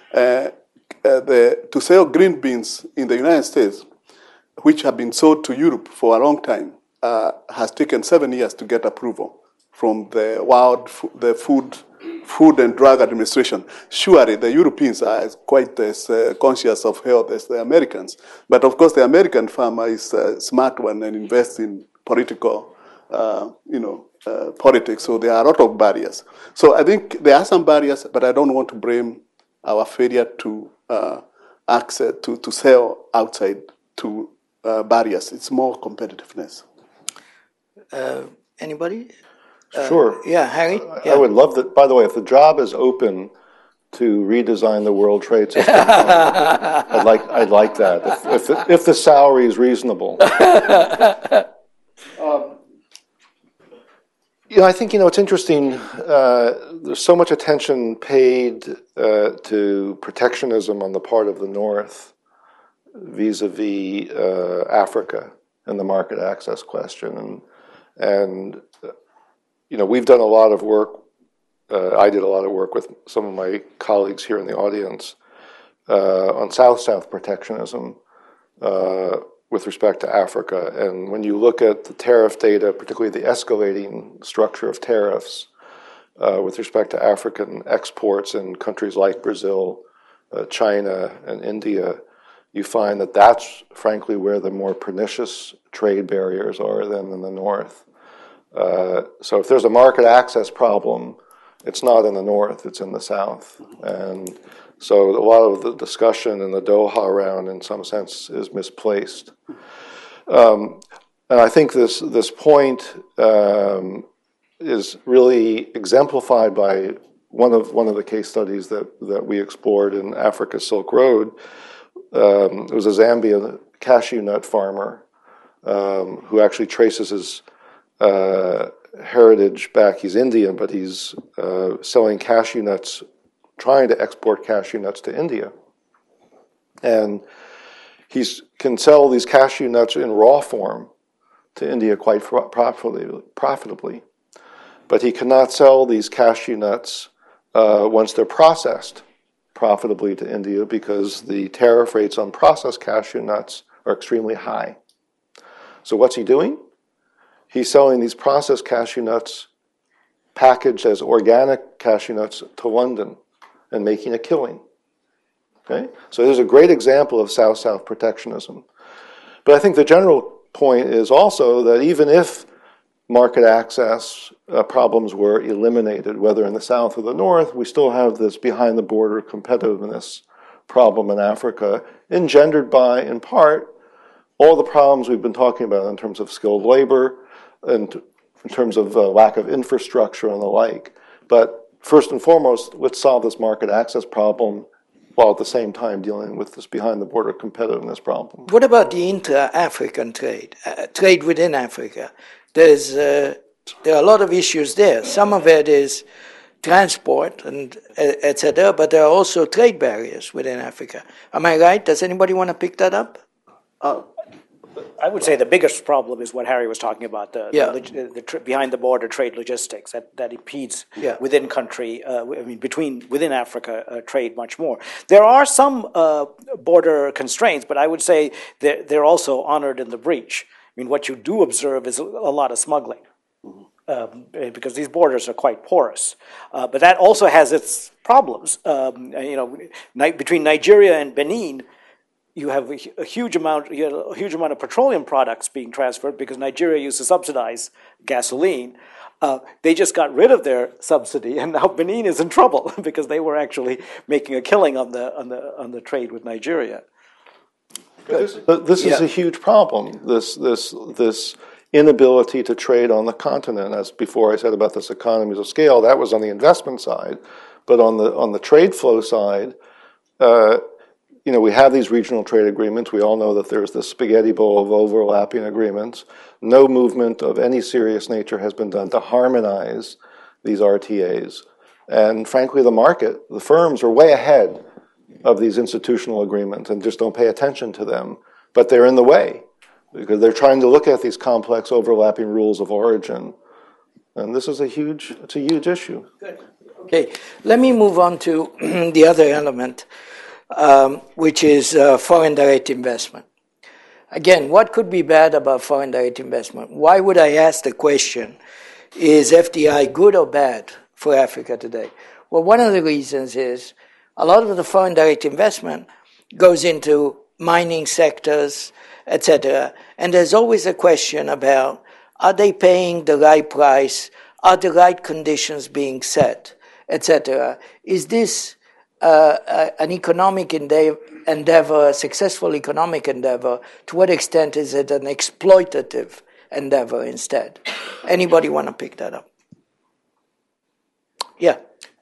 To sell green beans in the United States, which have been sold to Europe for a long time, has taken 7 years to get approval from the Food and Drug Administration. Surely the Europeans are quite as conscious of health as the Americans. But of course the American farmer is a smart one and invests in political, politics. So there are a lot of barriers. So I think there are some barriers, but I don't want to blame our failure to access to sell outside to barriers. It's more competitiveness. Anybody? Sure. Yeah, Harry? Yeah. I would love that. By the way, if the job is open to redesign the world trade system, I'd like that. If the salary is reasonable. I think, it's interesting. There's so much attention paid to protectionism on the part of the North vis-a-vis Africa and the market access question. And we've done a lot of work. I did a lot of work with some of my colleagues here in the audience on South-South protectionism with respect to Africa. And when you look at the tariff data, particularly the escalating structure of tariffs with respect to African exports in countries like Brazil, China, and India, you find that that's frankly where the more pernicious trade barriers are than in the North. So if there's a market access problem, it's not in the North, it's in the South. And so a lot of the discussion in the Doha round, in some sense, is misplaced. And I think this point is really exemplified by one of the case studies that we explored in Africa's Silk Road. It was a Zambia cashew nut farmer who actually traces his heritage back. He's Indian, but he's selling cashew nuts, trying to export cashew nuts to India. And he can sell these cashew nuts in raw form to India quite profitably. But he cannot sell these cashew nuts once they're processed profitably to India because the tariff rates on processed cashew nuts are extremely high. So what's he doing? He's selling these processed cashew nuts packaged as organic cashew nuts to London and making a killing. Okay? So there's a great example of South-South protectionism. But I think the general point is also that even if market access problems were eliminated, whether in the South or the North, we still have this behind-the-border competitiveness problem in Africa, engendered by, in part, all the problems we've been talking about in terms of skilled labor, and in terms of lack of infrastructure and the like. But first and foremost, let's solve this market access problem while at the same time dealing with this behind-the-border competitiveness problem. What about the intra-African trade, trade within Africa? There are a lot of issues there. Some of it is transport and et cetera, but there are also trade barriers within Africa. Am I right? Does anybody want to pick that up? I would say the biggest problem is what Harry was talking about, the behind-the-border trade logistics that impedes within country, within Africa trade much more. There are some border constraints, but I would say they're also honored in the breach. I mean, what you do observe is a lot of smuggling because these borders are quite porous. But that also has its problems. Between Nigeria and Benin, you have a huge amount of petroleum products being transferred because Nigeria used to subsidize gasoline. They just got rid of their subsidy, and now Benin is in trouble because they were actually making a killing on the trade with Nigeria. But this is a huge problem. This inability to trade on the continent. As before I said about this economies of scale, that was on the investment side, but on the trade flow side. We have these regional trade agreements. We all know that there's this spaghetti bowl of overlapping agreements. No movement of any serious nature has been done to harmonize these RTAs. And frankly, the firms are way ahead of these institutional agreements and just don't pay attention to them. But they're in the way because they're trying to look at these complex overlapping rules of origin. And this is a huge issue. Good. Okay, let me move on to the other element. Which is foreign direct investment. Again, what could be bad about foreign direct investment? Why would I ask the question, is FDI good or bad for Africa today? Well, one of the reasons is a lot of the foreign direct investment goes into mining sectors, etc. And there's always a question about, are they paying the right price? Are the right conditions being set, etc.? Is this an economic endeavor, a successful economic endeavor? To what extent is it an exploitative endeavor instead? Anybody want to pick that up? Yeah.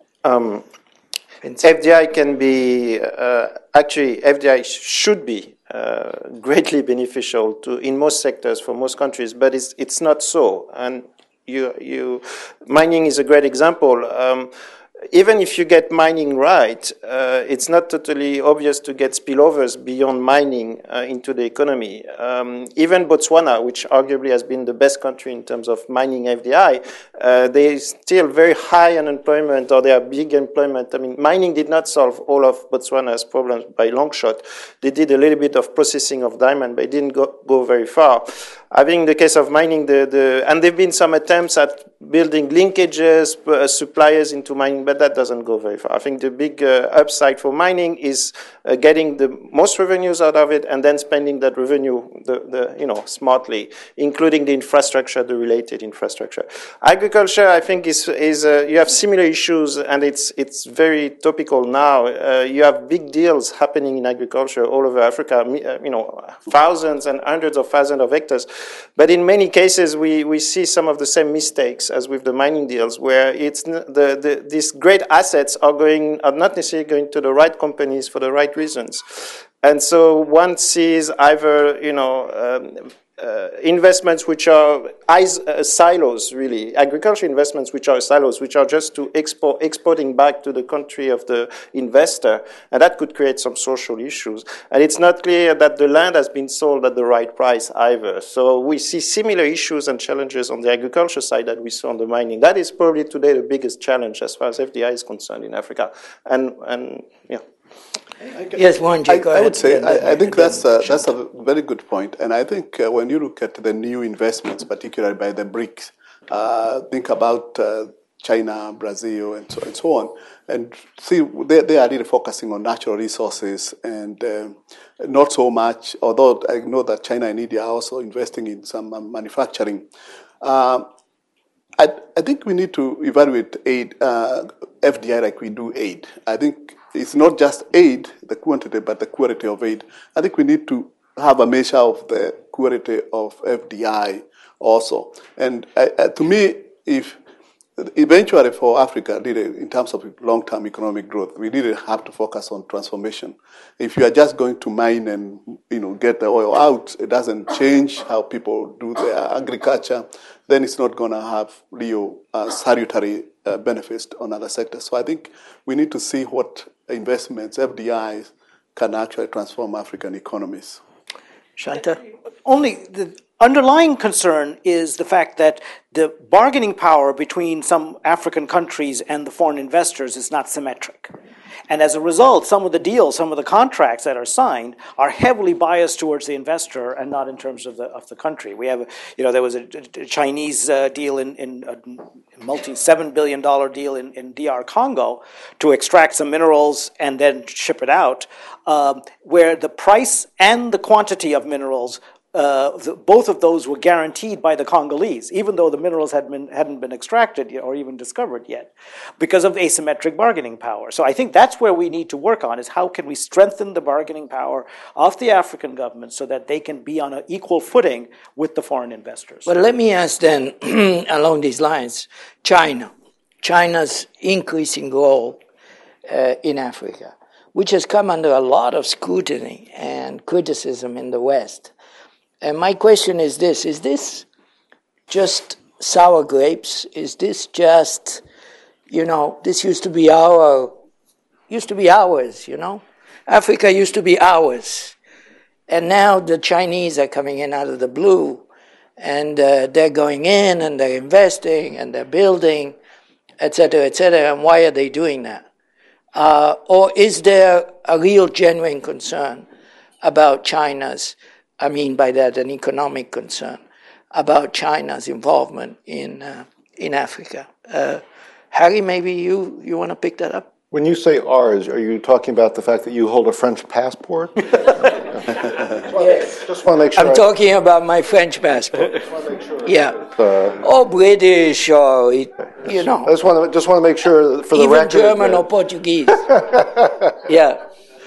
FDI can be, FDI should be greatly beneficial in most sectors for most countries, but it's not so. And mining is a great example. Even if you get mining right, it's not totally obvious to get spillovers beyond mining into the economy. Even Botswana, which arguably has been the best country in terms of mining FDI, there's still very high unemployment, or they are big employment. I mean, mining did not solve all of Botswana's problems by long shot. They did a little bit of processing of diamond, but it didn't go very far. I think in the case of mining, and there have been some attempts at building linkages, suppliers into mining, but that doesn't go very far. I think the big upside for mining is getting the most revenues out of it and then spending that revenue smartly, including the infrastructure, the related infrastructure. Agriculture, I think, is you have similar issues, and it's very topical now. You have big deals happening in agriculture all over Africa. Thousands and hundreds of thousands of hectares But in many cases, we see some of the same mistakes as with the mining deals, where it's these great assets are not necessarily going to the right companies for the right reasons. And so one sees either, investments which are silos, really, agriculture investments which are silos, which are just to exporting back to the country of the investor, and that could create some social issues. And it's not clear that the land has been sold at the right price either. So we see similar issues and challenges on the agriculture side that we saw on the mining. That is probably today the biggest challenge as far as FDI is concerned in Africa. And yeah. Yes, Juan, I would say I think that's a very good point, and I think when you look at the new investments, particularly by the BRICS, think about China, Brazil, and so on, and see they are really focusing on natural resources and not so much. Although I know that China and India are also investing in some manufacturing. I think we need to evaluate aid, FDI like we do aid. I think it's not just aid, the quantity, but the quality of aid. I think we need to have a measure of the quality of FDI also. And to me, if eventually for Africa, in terms of long-term economic growth, we really have to focus on transformation. If you are just going to mine and get the oil out, it doesn't change how people do their agriculture, then it's not going to have real salutary benefits on other sectors. So I think we need to see what investments, FDIs, can actually transform African economies. Shanta? Only the underlying concern is the fact that the bargaining power between some African countries and the foreign investors is not symmetric. And as a result, some of the deals, some of the contracts that are signed are heavily biased towards the investor and not in terms of the country. We have, there was a Chinese deal in a $7 billion deal in DR Congo to extract some minerals and then ship it out, where the price and the quantity of minerals, both of those were guaranteed by the Congolese, even though the minerals hadn't been extracted or even discovered yet, because of asymmetric bargaining power. So I think that's where we need to work on, is how can we strengthen the bargaining power of the African government so that they can be on an equal footing with the foreign investors. But let me ask then, along these lines, China's increasing role in Africa, which has come under a lot of scrutiny and criticism in the West. And my question is this just sour grapes? Is this just, this used to be ours, Africa used to be ours. And now the Chinese are coming in out of the blue, and they're going in and they're investing and they're building, et cetera, and why are they doing that? Or is there a real genuine concern about China's, I mean by that an economic concern, about China's involvement in Africa? Harry, maybe you want to pick that up? When you say ours, are you talking about the fact that you hold a French passport? Yes. Just want to make sure. I'm talking about my French passport. Just want to make sure. Yeah. Or British, or, I just want to make sure for the even record. Even German or Portuguese. Yeah.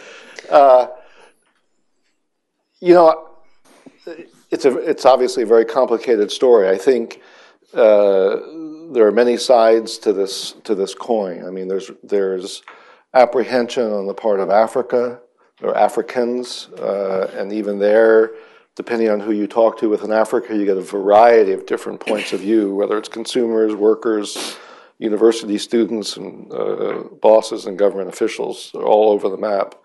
It's obviously a very complicated story. I think there are many sides to this coin. I mean, there's apprehension on the part of Africa or Africans, and even there, depending on who you talk to within Africa, you get a variety of different points of view, whether it's consumers, workers, university students, and bosses and government officials all over the map.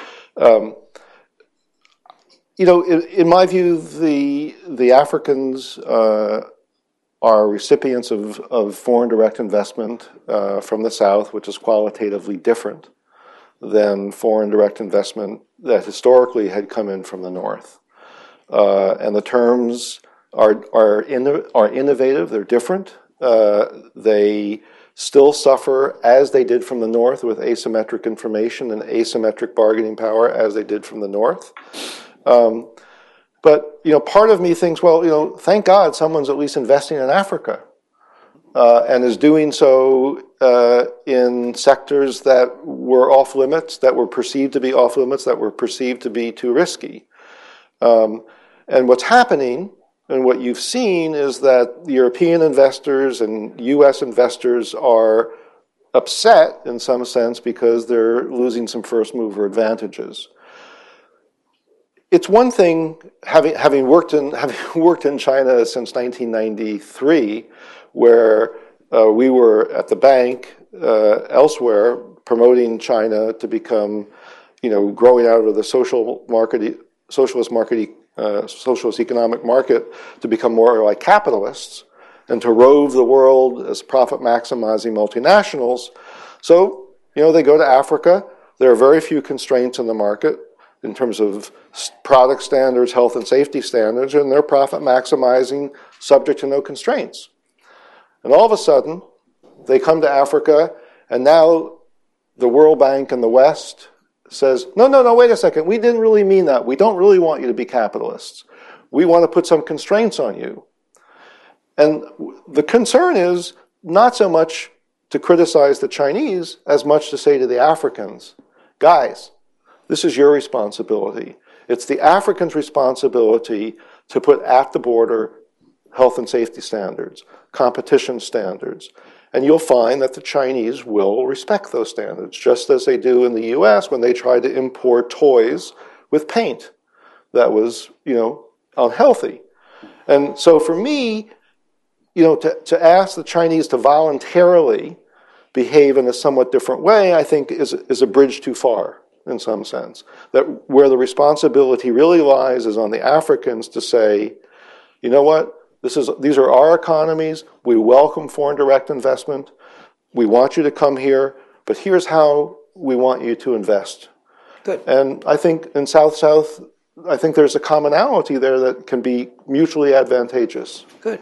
In my view, the Africans are recipients of foreign direct investment from the South, which is qualitatively different than foreign direct investment that historically had come in from the North. And the terms are innovative, they're different. They still suffer, as they did from the North, with asymmetric information and asymmetric bargaining power, as they did from the North. But part of me thinks, well, thank God someone's at least investing in Africa, and is doing so in sectors that were off limits, that were perceived to be off limits, that were perceived to be too risky. And what's happening And what you've seen is that European investors and US investors are upset in some sense because they're losing some first mover advantages. It's one thing, having worked in China since 1993, where we were at the bank elsewhere promoting China to become, growing out of the socialist economic market to become more like capitalists and to rove the world as profit-maximizing multinationals. So, they go to Africa. There are very few constraints in the market in terms of product standards, health and safety standards, and they're profit-maximizing, subject to no constraints. And all of a sudden, they come to Africa, and now the World Bank in the West says, no, wait a second, we didn't really mean that. We don't really want you to be capitalists. We want to put some constraints on you. And the concern is not so much to criticize the Chinese as much to say to the Africans, guys, this is your responsibility. It's the Africans' responsibility to put at the border health and safety standards, competition standards. And you'll find that the Chinese will respect those standards, just as they do in the US when they try to import toys with paint that was, unhealthy. And so for me, to ask the Chinese to voluntarily behave in a somewhat different way, I think is a bridge too far in some sense. That where the responsibility really lies is on the Africans to say, you know what? These are our economies. We welcome foreign direct investment. We want you to come here, but here's how we want you to invest. Good. And I think in South-South, I think there's a commonality there that can be mutually advantageous. Good.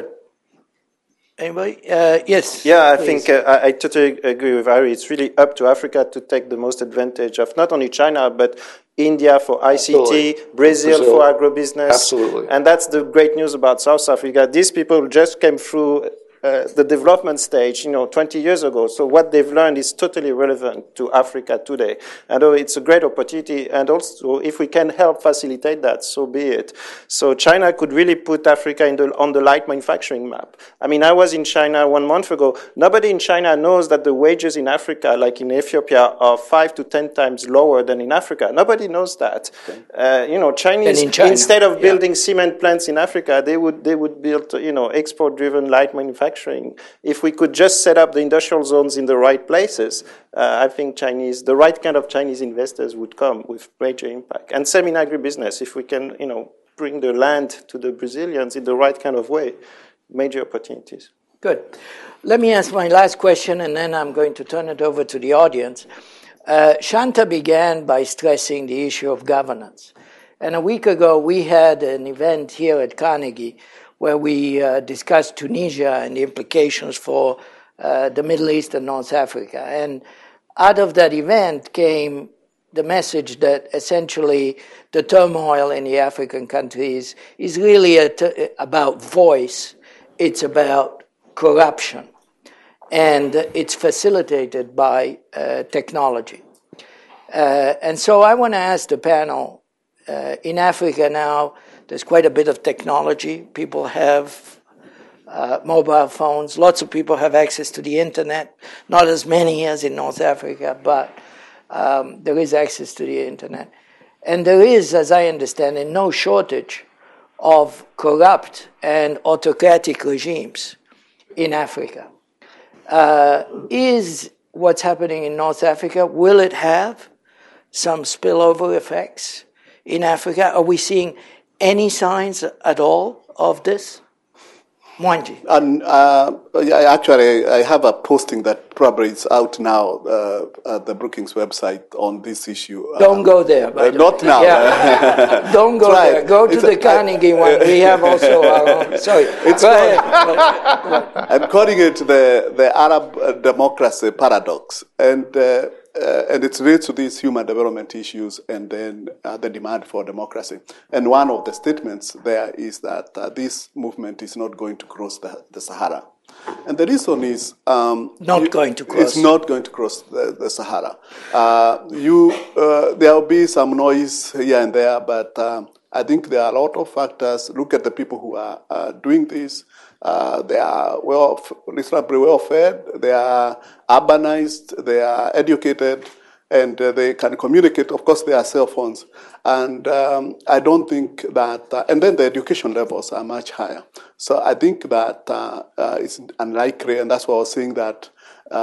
Anybody? Yes. Yeah, please. I think I totally agree with Harry. It's really up to Africa to take the most advantage of not only China, but India for ICT, Absolutely. Brazil for agribusiness. Absolutely. And that's the great news about South Africa. These people just came through the development stage, 20 years ago. So what they've learned is totally relevant to Africa today. And it's a great opportunity. And also, if we can help facilitate that, so be it. So China could really put Africa on the light manufacturing map. I mean, I was in China 1 month ago. Nobody in China knows that the wages in Africa, like in Ethiopia, are 5 to 10 times lower than in Africa. Nobody knows that. Okay. Chinese, instead of building cement plants in Africa, they would build, export-driven light manufacturing. If we could just set up the industrial zones in the right places, I think the right kind of Chinese investors would come with major impact. And same in agribusiness. If we can, bring the land to the Brazilians in the right kind of way, major opportunities. Good. Let me ask my last question, and then I'm going to turn it over to the audience. Shanta began by stressing the issue of governance. And a week ago, we had an event here at Carnegie where we discussed Tunisia and the implications for the Middle East and North Africa. And out of that event came the message that essentially the turmoil in the African countries is really about voice. It's about corruption. And it's facilitated by technology. And so I want to ask the panel, in Africa now, there's quite a bit of technology. People have mobile phones. Lots of people have access to the internet. Not as many as in North Africa, but there is access to the internet. And there is, as I understand it, no shortage of corrupt and autocratic regimes in Africa. Is what's happening in North Africa, will it have some spillover effects in Africa? Are we seeing any signs at all of this? Mwangi. And actually, I have a posting that probably is out now at the Brookings website on this issue. Don't go there. Not now. Yeah. Don't go there. Go to the Carnegie one. We have also our own. Sorry. Go ahead. I'm calling it the Arab democracy paradox. And it's related to these human development issues and then the demand for democracy. And one of the statements there is that this movement is not going to cross the Sahara. And the reason is... It's not going to cross the Sahara. There will be some noise here and there, but I think there are a lot of factors. Look at the people who are doing this. They are reasonably well fed, they are urbanized, they are educated, and they can communicate. Of course, there are cell phones. And I don't think that, and then the education levels are much higher. So I think that it's unlikely, and that's why I was saying that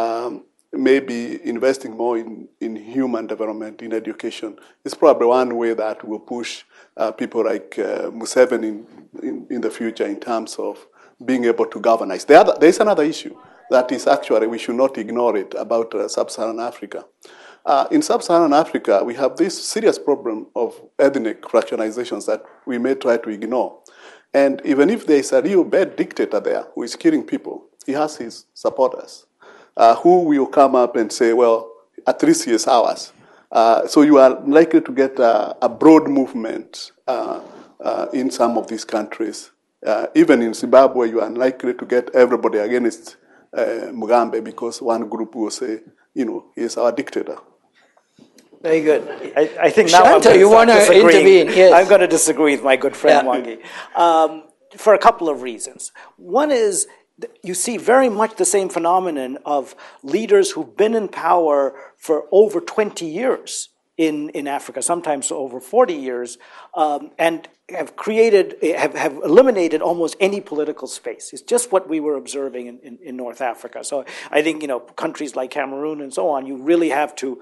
maybe investing more in human development, in education, is probably one way that will push people like Museveni in the future in terms of being able to galvanize. There's another issue that is actually, we should not ignore it, about sub-Saharan Africa. In sub-Saharan Africa, we have this serious problem of ethnic fractionalizations that we may try to ignore. And even if there is a real bad dictator there who is killing people, he has his supporters who will come up and say, well, at least he is ours. So you are likely to get a broad movement in some of these countries. Even in Zimbabwe, you are unlikely to get everybody against Mugabe because one group will say, he is our dictator. Very good. I think now Shanta, you want to intervene? Yes. I'm going to disagree with my good friend Mwangi for a couple of reasons. One is you see very much the same phenomenon of leaders who've been in power for over 20 years in Africa, sometimes over 40 years, and have eliminated almost any political space. It's just what we were observing in North Africa. So I think, countries like Cameroon and so on, you really have to,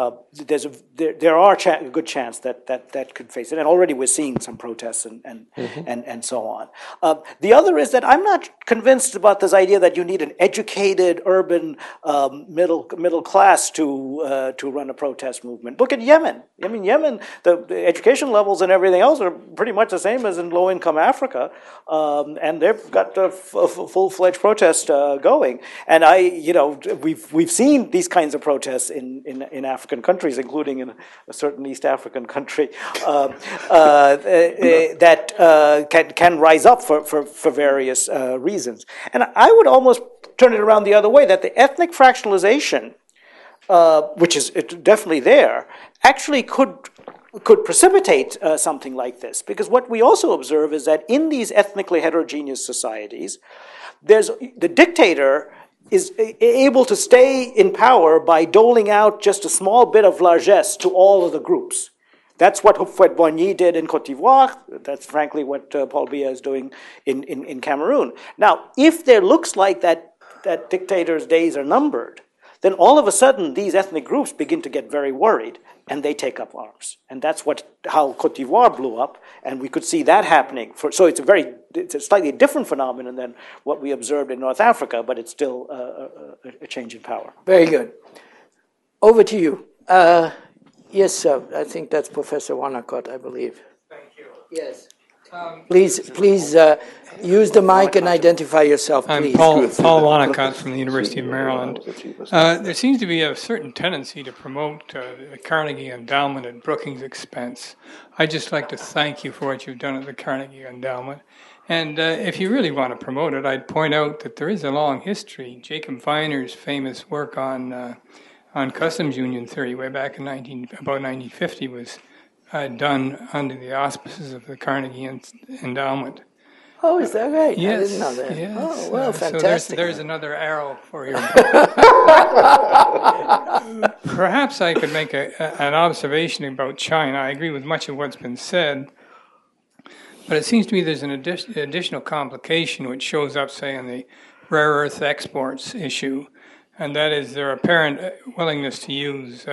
there are a good chance that could face it. And already we're seeing some protests and so on. The other is that I'm not convinced about this idea that you need an educated urban middle class to run a protest movement. Look at Yemen. Yemen, the education levels and everything else are pretty much the same as in low-income Africa, and they've got a full-fledged protest going. And we've seen these kinds of protests in African countries, including in a certain East African country, that can rise up for various reasons. And I would almost turn it around the other way, that the ethnic fractionalization, which is definitely there, actually could precipitate something like this. Because what we also observe is that in these ethnically heterogeneous societies, the dictator is able to stay in power by doling out just a small bit of largesse to all of the groups. That's what Houphouët-Boigny did in Côte d'Ivoire. That's frankly what Paul Biya is doing in Cameroon. Now, if there looks like that dictator's days are numbered, then all of a sudden these ethnic groups begin to get very worried and they take up arms. And that's how Côte d'Ivoire blew up, and we could see that happening. So it's a slightly different phenomenon than what we observed in North Africa, but it's still a change in power. Very good. Over to you. Yes, sir. I think that's Professor Wonnacott, I believe. Thank you. Yes. Please use the mic and identify yourself, please. I'm Paul Wonnacott from the University of Maryland. There seems to be a certain tendency to promote the Carnegie Endowment at Brookings' expense. I'd just like to thank you for what you've done at the Carnegie Endowment. And if you really want to promote it, I'd point out that there is a long history. Jacob Viner's famous work on customs union theory way back in about 1950 was done under the auspices of the Carnegie Endowment. Oh, is that right? Yes. I didn't know that. Yes. Oh, well, fantastic. So there's another arrow for your Perhaps I could make an observation about China. I agree with much of what's been said, but it seems to me there's an additional complication which shows up, say, in the rare earth exports issue, and that is their apparent willingness to use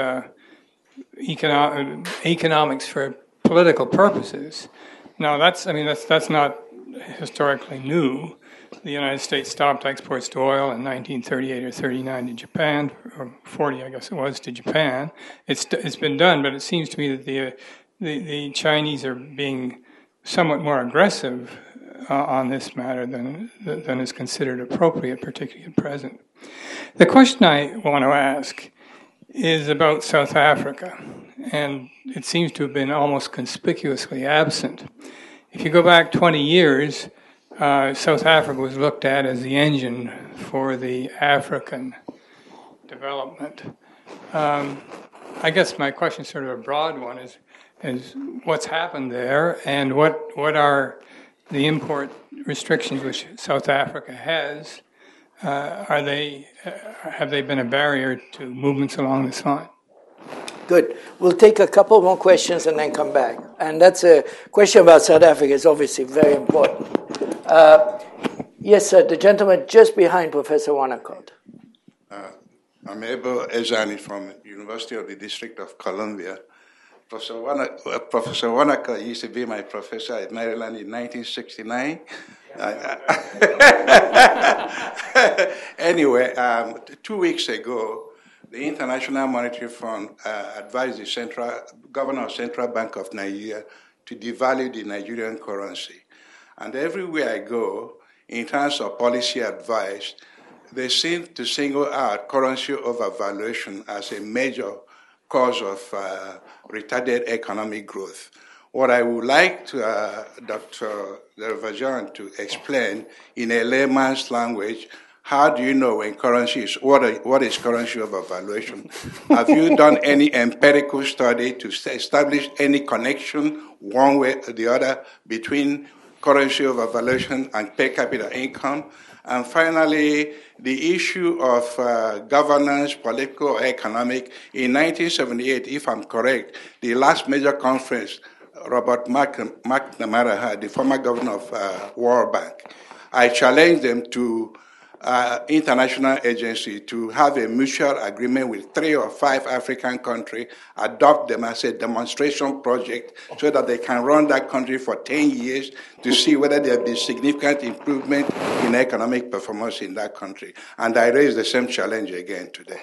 economics for political purposes. Now, that's not historically new. The United States stopped exports to oil in 1938 or 39 to Japan, or 40, I guess it was, to Japan. It's been done, but it seems to me that the Chinese are being somewhat more aggressive on this matter than is considered appropriate, particularly at present. The question I want to ask is about South Africa, and it seems to have been almost conspicuously absent. If you go back 20 years, South Africa was looked at as the engine for the African development. I guess my question is sort of a broad one, is is what's happened there, and what are the import restrictions which South Africa has? Have they been a barrier to movements along this line? Good. We'll take a couple more questions and then come back. And that's a question about South Africa is obviously very important. Yes, sir, the gentleman just behind Professor Wanakot. I'm Abel Ejani from University of the District of Columbia. Professor Wanakot used to be my professor at Maryland in 1969. Anyway, 2 weeks ago, the International Monetary Fund advised the governor of Central Bank of Nigeria to devalue the Nigerian currency. And everywhere I go, in terms of policy advice, they seem to single out currency overvaluation as a major cause of retarded economic growth. What I would like to Dr. Derevajan to explain in a layman's language, how do you know when currency is, what is currency overvaluation? Have you done any empirical study to establish any connection one way or the other between currency overvaluation and per capita income? And finally, the issue of governance, political or economic. In 1978, if I'm correct, the last major conference Robert McNamara had, the former governor of World Bank, I challenged them to international agency to have a mutual agreement with 3 or 5 African countries, adopt them as a demonstration project so that they can run that country for 10 years to see whether there be significant improvement in economic performance in that country. And I raise the same challenge again today.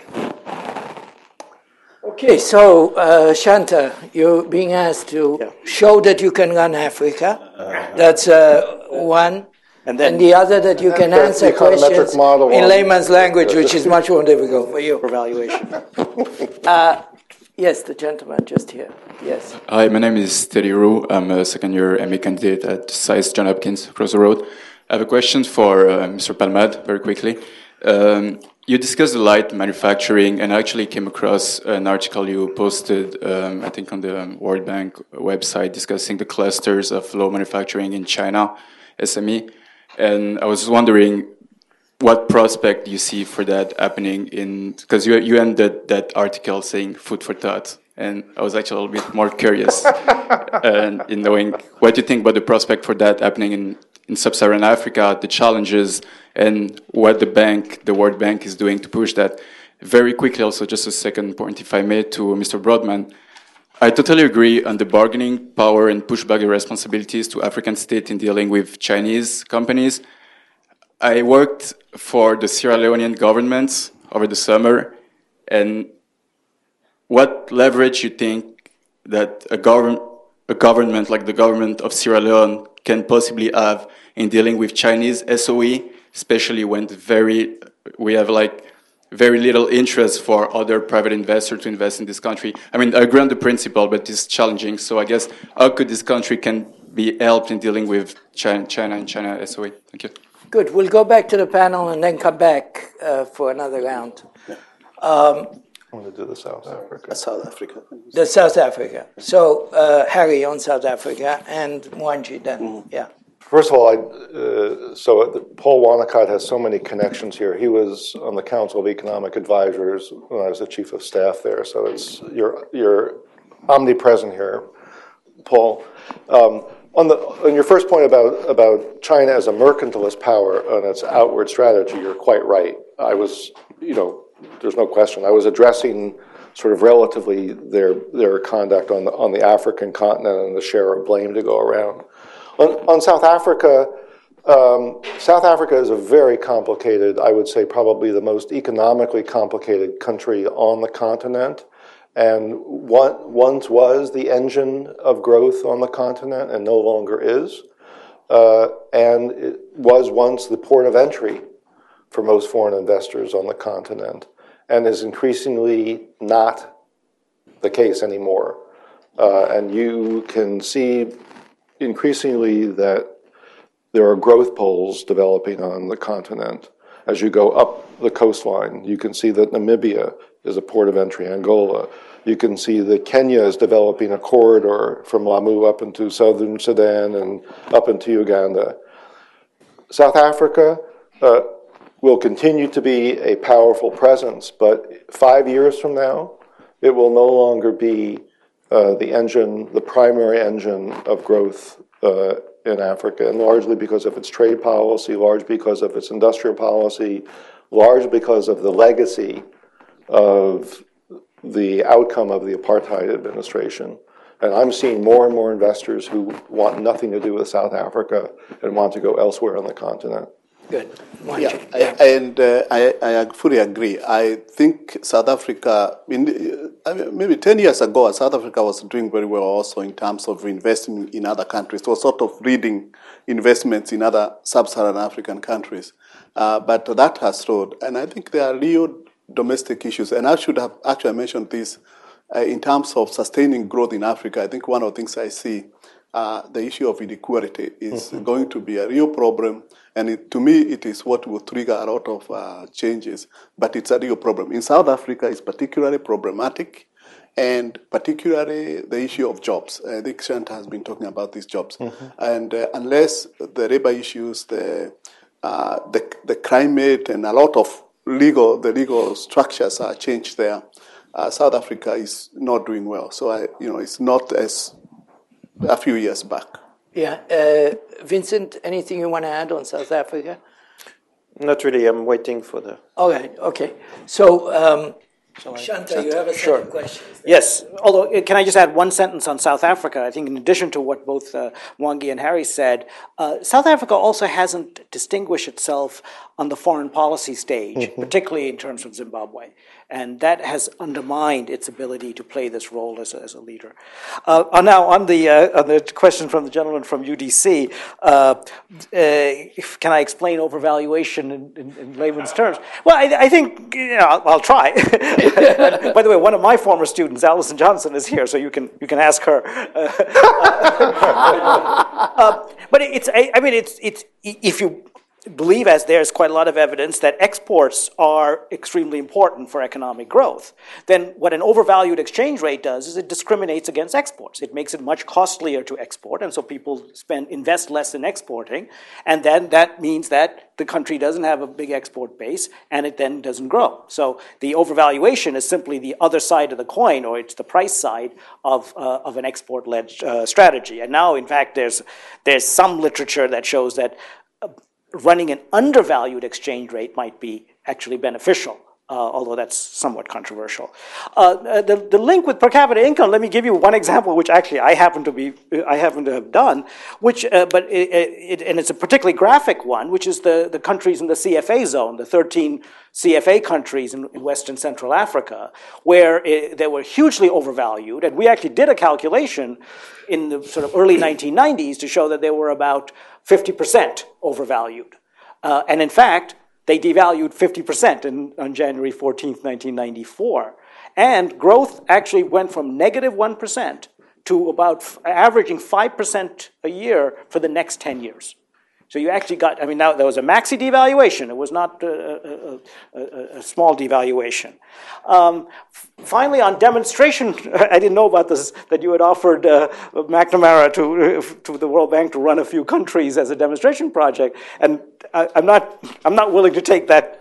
Okay, so Shanta, you're being asked to show that you can run Africa. That's one. And the other that you can answer questions in layman's language, which is much more difficult for you. Evaluation. Yes, the gentleman just here. Yes. Hi, my name is Teddy Roux. I'm a second-year MA candidate at SAIS John Hopkins across the road. I have a question for Mr. Palmade, very quickly. You discussed the light manufacturing, and I actually came across an article you posted, I think on the World Bank website, discussing the clusters of low manufacturing in China, SME. And I was wondering what prospect you see for that happening because you ended that article saying food for thought. And I was actually a little bit more curious in knowing what you think about the prospect for that happening in sub-Saharan Africa, the challenges, and what the World Bank is doing to push that. Very quickly, also, just a second point, if I may, to Mr. Broadman. I totally agree on the bargaining power and pushback responsibilities to African states in dealing with Chinese companies. I worked for the Sierra Leonean government over the summer, and what leverage you think that a government like the government of Sierra Leone can possibly have in dealing with Chinese SOE, especially when we have very little interest for other private investors to invest in this country. I mean, I agree on the principle, but it's challenging. So I guess how could this country can be helped in dealing with China and China SOE? Thank you. Good. We'll go back to the panel and then come back for another round. I want to do the South Africa. The South Africa. So Harry on South Africa and Mwanji then. Yeah. First of all, Paul Wanakot has so many connections here. He was on the Council of Economic Advisors when I was the chief of staff there. So you're omnipresent here, Paul. On your first point about China as a mercantilist power on its outward strategy, you're quite right. There's no question. I was addressing sort of relatively their conduct on the African continent and the share of blame to go around. On South Africa, South Africa is a very complicated, I would say probably the most economically complicated country on the continent, and once was the engine of growth on the continent and no longer is, and it was once the port of entry for most foreign investors on the continent, and is increasingly not the case anymore. And you can see increasingly that there are growth poles developing on the continent. As you go up the coastline, you can see that Namibia is a port of entry, Angola. You can see that Kenya is developing a corridor from Lamu up into southern Sudan and up into Uganda. South Africa will continue to be a powerful presence, but 5 years from now, it will no longer be the primary engine of growth in Africa, and largely because of its trade policy, largely because of its industrial policy, largely because of the legacy of the outcome of the apartheid administration. And I'm seeing more and more investors who want nothing to do with South Africa and want to go elsewhere on the continent. Good. I fully agree. I think South Africa, maybe 10 years ago, South Africa was doing very well also in terms of investing in other countries. It was sort of leading investments in other sub-Saharan African countries. But that has slowed. And I think there are real domestic issues. And I should have actually mentioned this in terms of sustaining growth in Africa. I think one of the things I see, the issue of inequality is going to be a real problem. And to me, it is what will trigger a lot of changes. But it's a real problem. In South Africa, it's particularly problematic, and particularly the issue of jobs. I think Shant has been talking about these jobs. And unless the labor issues, the climate, and a lot of the legal structures are changed there, South Africa is not doing well. So it's not as a few years back. Yeah, Vincent, anything you want to add on South Africa? Not really. I'm waiting for the. Okay. So, Shanta, you have a set of questions. Yes, although can I just add one sentence on South Africa? I think in addition to what both Mwangi and Harry said, South Africa also hasn't distinguished itself on the foreign policy stage, particularly in terms of Zimbabwe. And that has undermined its ability to play this role as a leader. Now, on the question from the gentleman from UDC, can I explain overvaluation in layman's terms? Well, I think I'll try. By the way, one of my former students, Alison Johnson, is here, so you can ask her. But it's if you believe, as there's quite a lot of evidence, that exports are extremely important for economic growth, then what an overvalued exchange rate does is it discriminates against exports. It makes it much costlier to export, and so people invest less in exporting, and then that means that the country doesn't have a big export base, and it then doesn't grow. So the overvaluation is simply the other side of the coin, or it's the price side of an export-led strategy. And now, in fact, there's some literature that shows that running an undervalued exchange rate might be actually beneficial, although that's somewhat controversial. The link with per capita income, let me give you one example, which actually I happen to have done, but it's a particularly graphic one, which is the countries in the CFA zone, the 13 CFA countries in West and Central Africa, where they were hugely overvalued. And we actually did a calculation in the sort of early 1990s to show that they were about 50% overvalued. And in fact, they devalued 50% on January 14th, 1994. And growth actually went from negative 1% to about averaging 5% a year for the next 10 years. So you actually got, now there was a maxi devaluation. It was not a small devaluation. Finally, on demonstration, I didn't know about this, that you had offered McNamara to the World Bank to run a few countries as a demonstration project. And I'm not willing to take that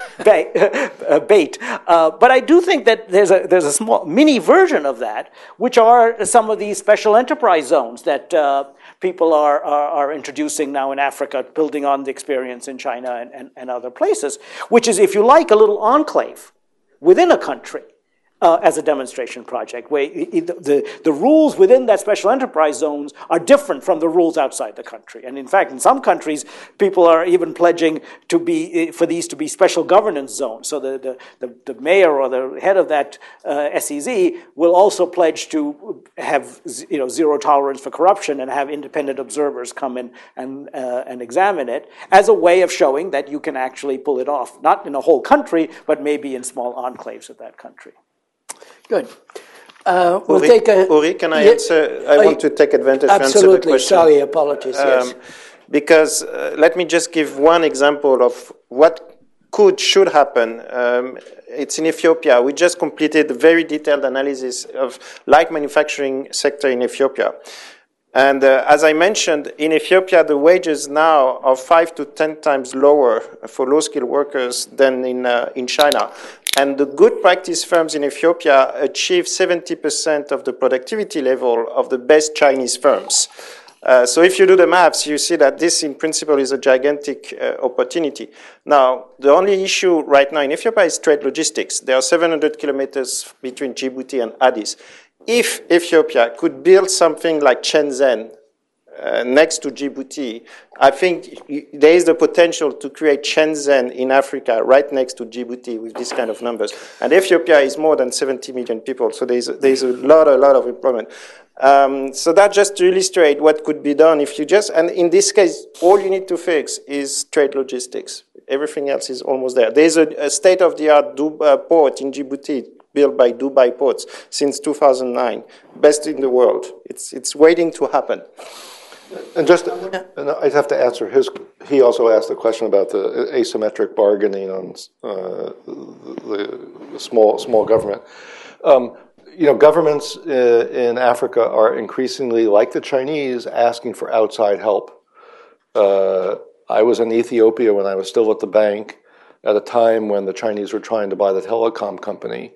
bait. But I do think that there's a small mini version of that, which are some of these special enterprise zones that people are introducing now in Africa, building on the experience in China and other places, which is, if you like, a little enclave within a country as a demonstration project, where the rules within that special enterprise zones are different from the rules outside the country. And in fact, in some countries, people are even pledging for these to be special governance zones. So the mayor or the head of that SEZ will also pledge to have zero tolerance for corruption and have independent observers come in and examine it as a way of showing that you can actually pull it off, not in a whole country, but maybe in small enclaves of that country. Good. We'll take a... Uri, can I answer? I want to take advantage to answer the question. Sorry, apologies, yes. Because let me just give one example of what should happen. It's in Ethiopia. We just completed a very detailed analysis of light manufacturing sector in Ethiopia. And as I mentioned, in Ethiopia, the wages now are 5 to 10 times lower for low-skilled workers than in China. And the good practice firms in Ethiopia achieve 70% of the productivity level of the best Chinese firms. So if you do the maths, you see that this, in principle, is a gigantic opportunity. Now, the only issue right now in Ethiopia is trade logistics. There are 700 kilometers between Djibouti and Addis. If Ethiopia could build something like Shenzhen next to Djibouti, I think there is the potential to create Shenzhen in Africa right next to Djibouti with these kind of numbers. And Ethiopia is more than 70 million people, so there's a lot of employment. So that just to illustrate what could be done if you just, and in this case, all you need to fix is trade logistics. Everything else is almost there. There's a state-of-the-art port in Djibouti built by Dubai Ports since 2009, best in the world. It's waiting to happen. And I'd have to answer he also asked a question about the asymmetric bargaining on the small government. Governments in Africa are increasingly, like the Chinese, asking for outside help. I was in Ethiopia when I was still at the bank at a time when the Chinese were trying to buy the telecom company.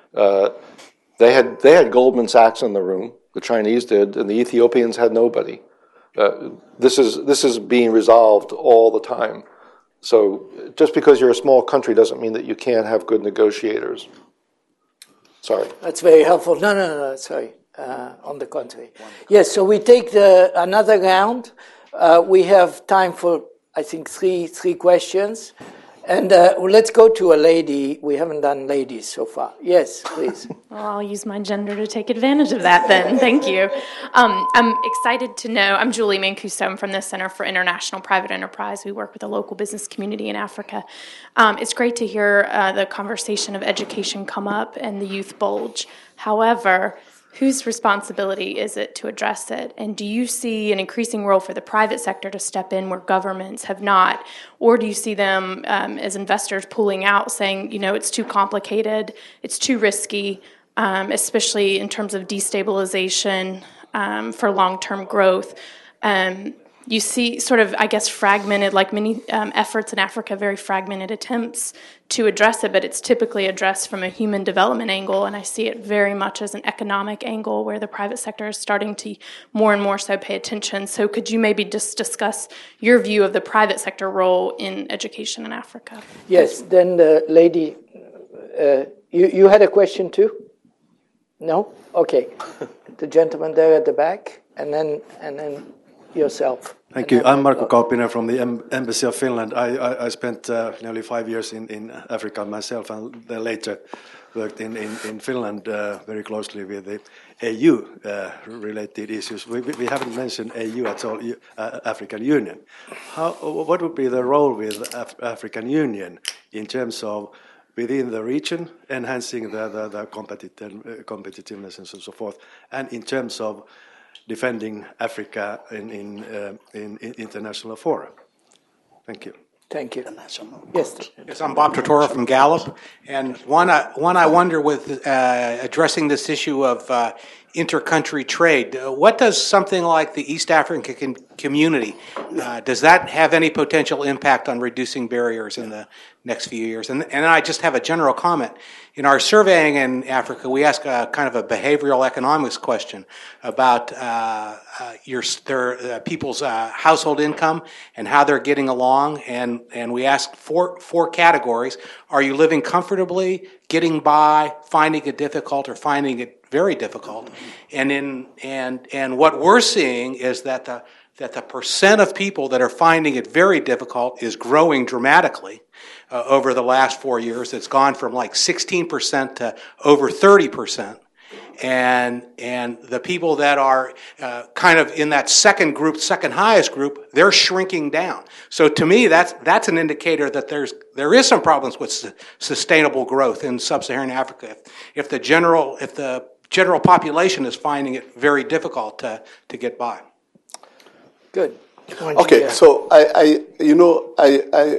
They had Goldman Sachs in the room, the Chinese did, and the Ethiopians had nobody. This is being resolved all the time. So just because you're a small country doesn't mean that you can't have good negotiators. Sorry. That's very helpful. No, sorry. On the contrary. Yes, so we take another round. We have time for, I think, three questions. And let's go to a lady. We haven't done ladies so far. Yes, please. Well, I'll use my gender to take advantage of that then. Thank you. I'm excited to know, I'm Julie Mancuso. I'm from the Center for International Private Enterprise. We work with the local business community in Africa. It's great to hear the conversation of education come up and the youth bulge. However, whose responsibility is it to address it? And do you see an increasing role for the private sector to step in where governments have not? Or do you see them as investors pulling out, saying, it's too complicated, it's too risky, especially in terms of destabilization for long-term growth? You see sort of, fragmented, like many efforts in Africa, very fragmented attempts to address it, but it's typically addressed from a human development angle, and I see it very much as an economic angle where the private sector is starting to more and more so pay attention. So could you maybe just discuss your view of the private sector role in education in Africa? Yes, then the lady, you had a question too? No? Okay. The gentleman there at the back, and then yourself. Thank you. I'm Marko Kauppinen from the Embassy of Finland. I spent nearly 5 years in Africa myself, and then later worked in Finland very closely with the AU-related issues. We haven't mentioned AU at all, African Union. What would be the role with African Union in terms of within the region, enhancing the competitiveness and so forth, and in terms of defending Africa in international fora? Thank you. Thank you. Yes. Yes, I'm Bob Tortora from Gallup, and one I wonder with addressing this issue of inter-country trade, what does something like the East African community, does that have any potential impact on reducing barriers in the next few years? And I just have a general comment. In our surveying in Africa, we ask a kind of a behavioral economics question about their people's household income and how they're getting along, and we ask four categories. Are you living comfortably, getting by, finding it difficult, or finding it very difficult? And what we're seeing is that the percent of people that are finding it very difficult is growing dramatically over the last 4 years. It's gone from like 16% to over 30%. And the people that are kind of in that second highest group, they're shrinking down. So to me, that's an indicator that there is some problems with sustainable growth in sub-Saharan Africa. If the general population is finding it very difficult to get by. Good. Okay, so I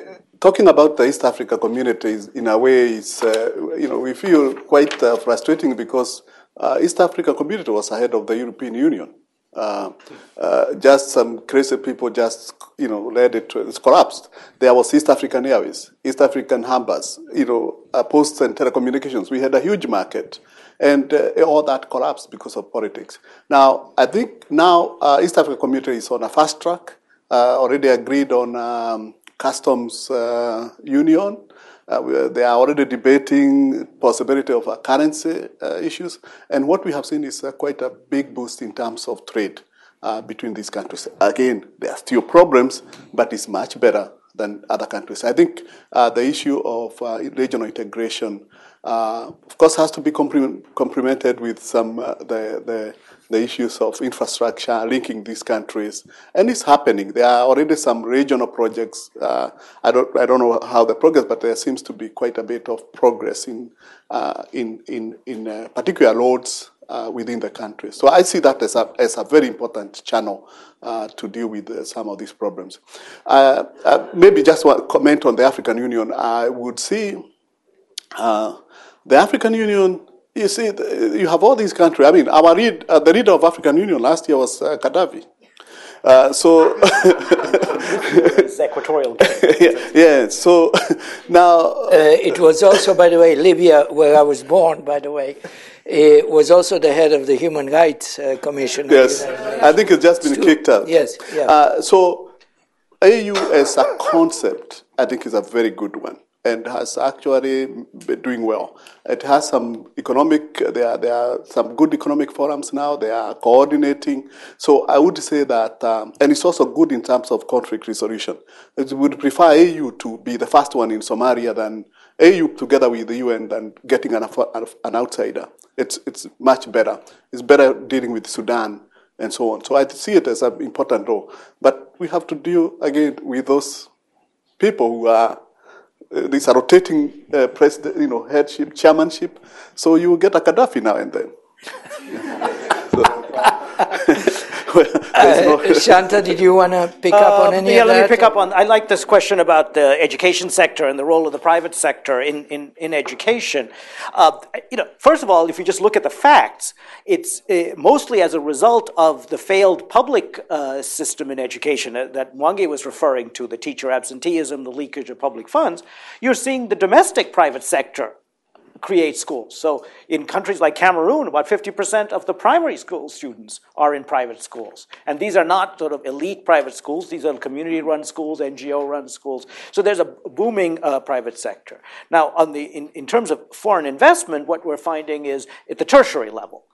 talking about the East Africa communities in a way is, we feel quite frustrating because East Africa community was ahead of the European Union. Just some crazy people just, led it to, it's collapsed. There was East African Airways, East African Harbors, posts and telecommunications. We had a huge market. And all that collapsed because of politics. Now, I think East Africa community is on a fast track, already agreed on customs union. They are already debating possibility of currency issues. And what we have seen is quite a big boost in terms of trade between these countries. Again, there are still problems, but it's much better than other countries. I think the issue of regional integration, of course, has to be complemented with some the issues of infrastructure linking these countries, and it's happening. There are already some regional projects. I don't know how the progress, but there seems to be quite a bit of progress in particular roads within the country. So I see that as a very important channel to deal with some of these problems. Maybe just one comment on the African Union. I would see the African Union, you see, you have all these countries. I mean, the leader of African Union last year was Gaddafi. It's equatorial. Yeah, so now... it was also, by the way, Libya, where I was born, by the way, was also the head of the Human Rights Commission. Yes, I think it's just been kicked out. Yes, yeah. So AU as a concept, I think, is a very good one and has actually been doing well. It has some economic, there are some good economic forums now, they are coordinating. So I would say that, and it's also good in terms of conflict resolution. I would prefer AU to be the first one in Somalia than AU together with the UN than getting an outsider. It's much better. It's better dealing with Sudan and so on. So I see it as an important role. But we have to deal again with those people who are these are rotating president, headship, chairmanship. So you get a Gaddafi now and then. Shanta, did you want to pick up on any of that? Let me pick up on, I like this question about the education sector and the role of the private sector in education. First of all, if you just look at the facts, it's mostly as a result of the failed public system in education that Mwangi was referring to, the teacher absenteeism, the leakage of public funds. You're seeing the domestic private sector create schools. So in countries like Cameroon, about 50% of the primary school students are in private schools. And these are not sort of elite private schools. These are community-run schools, NGO-run schools. So there's a booming private sector. Now, in terms of foreign investment, what we're finding is at the tertiary level.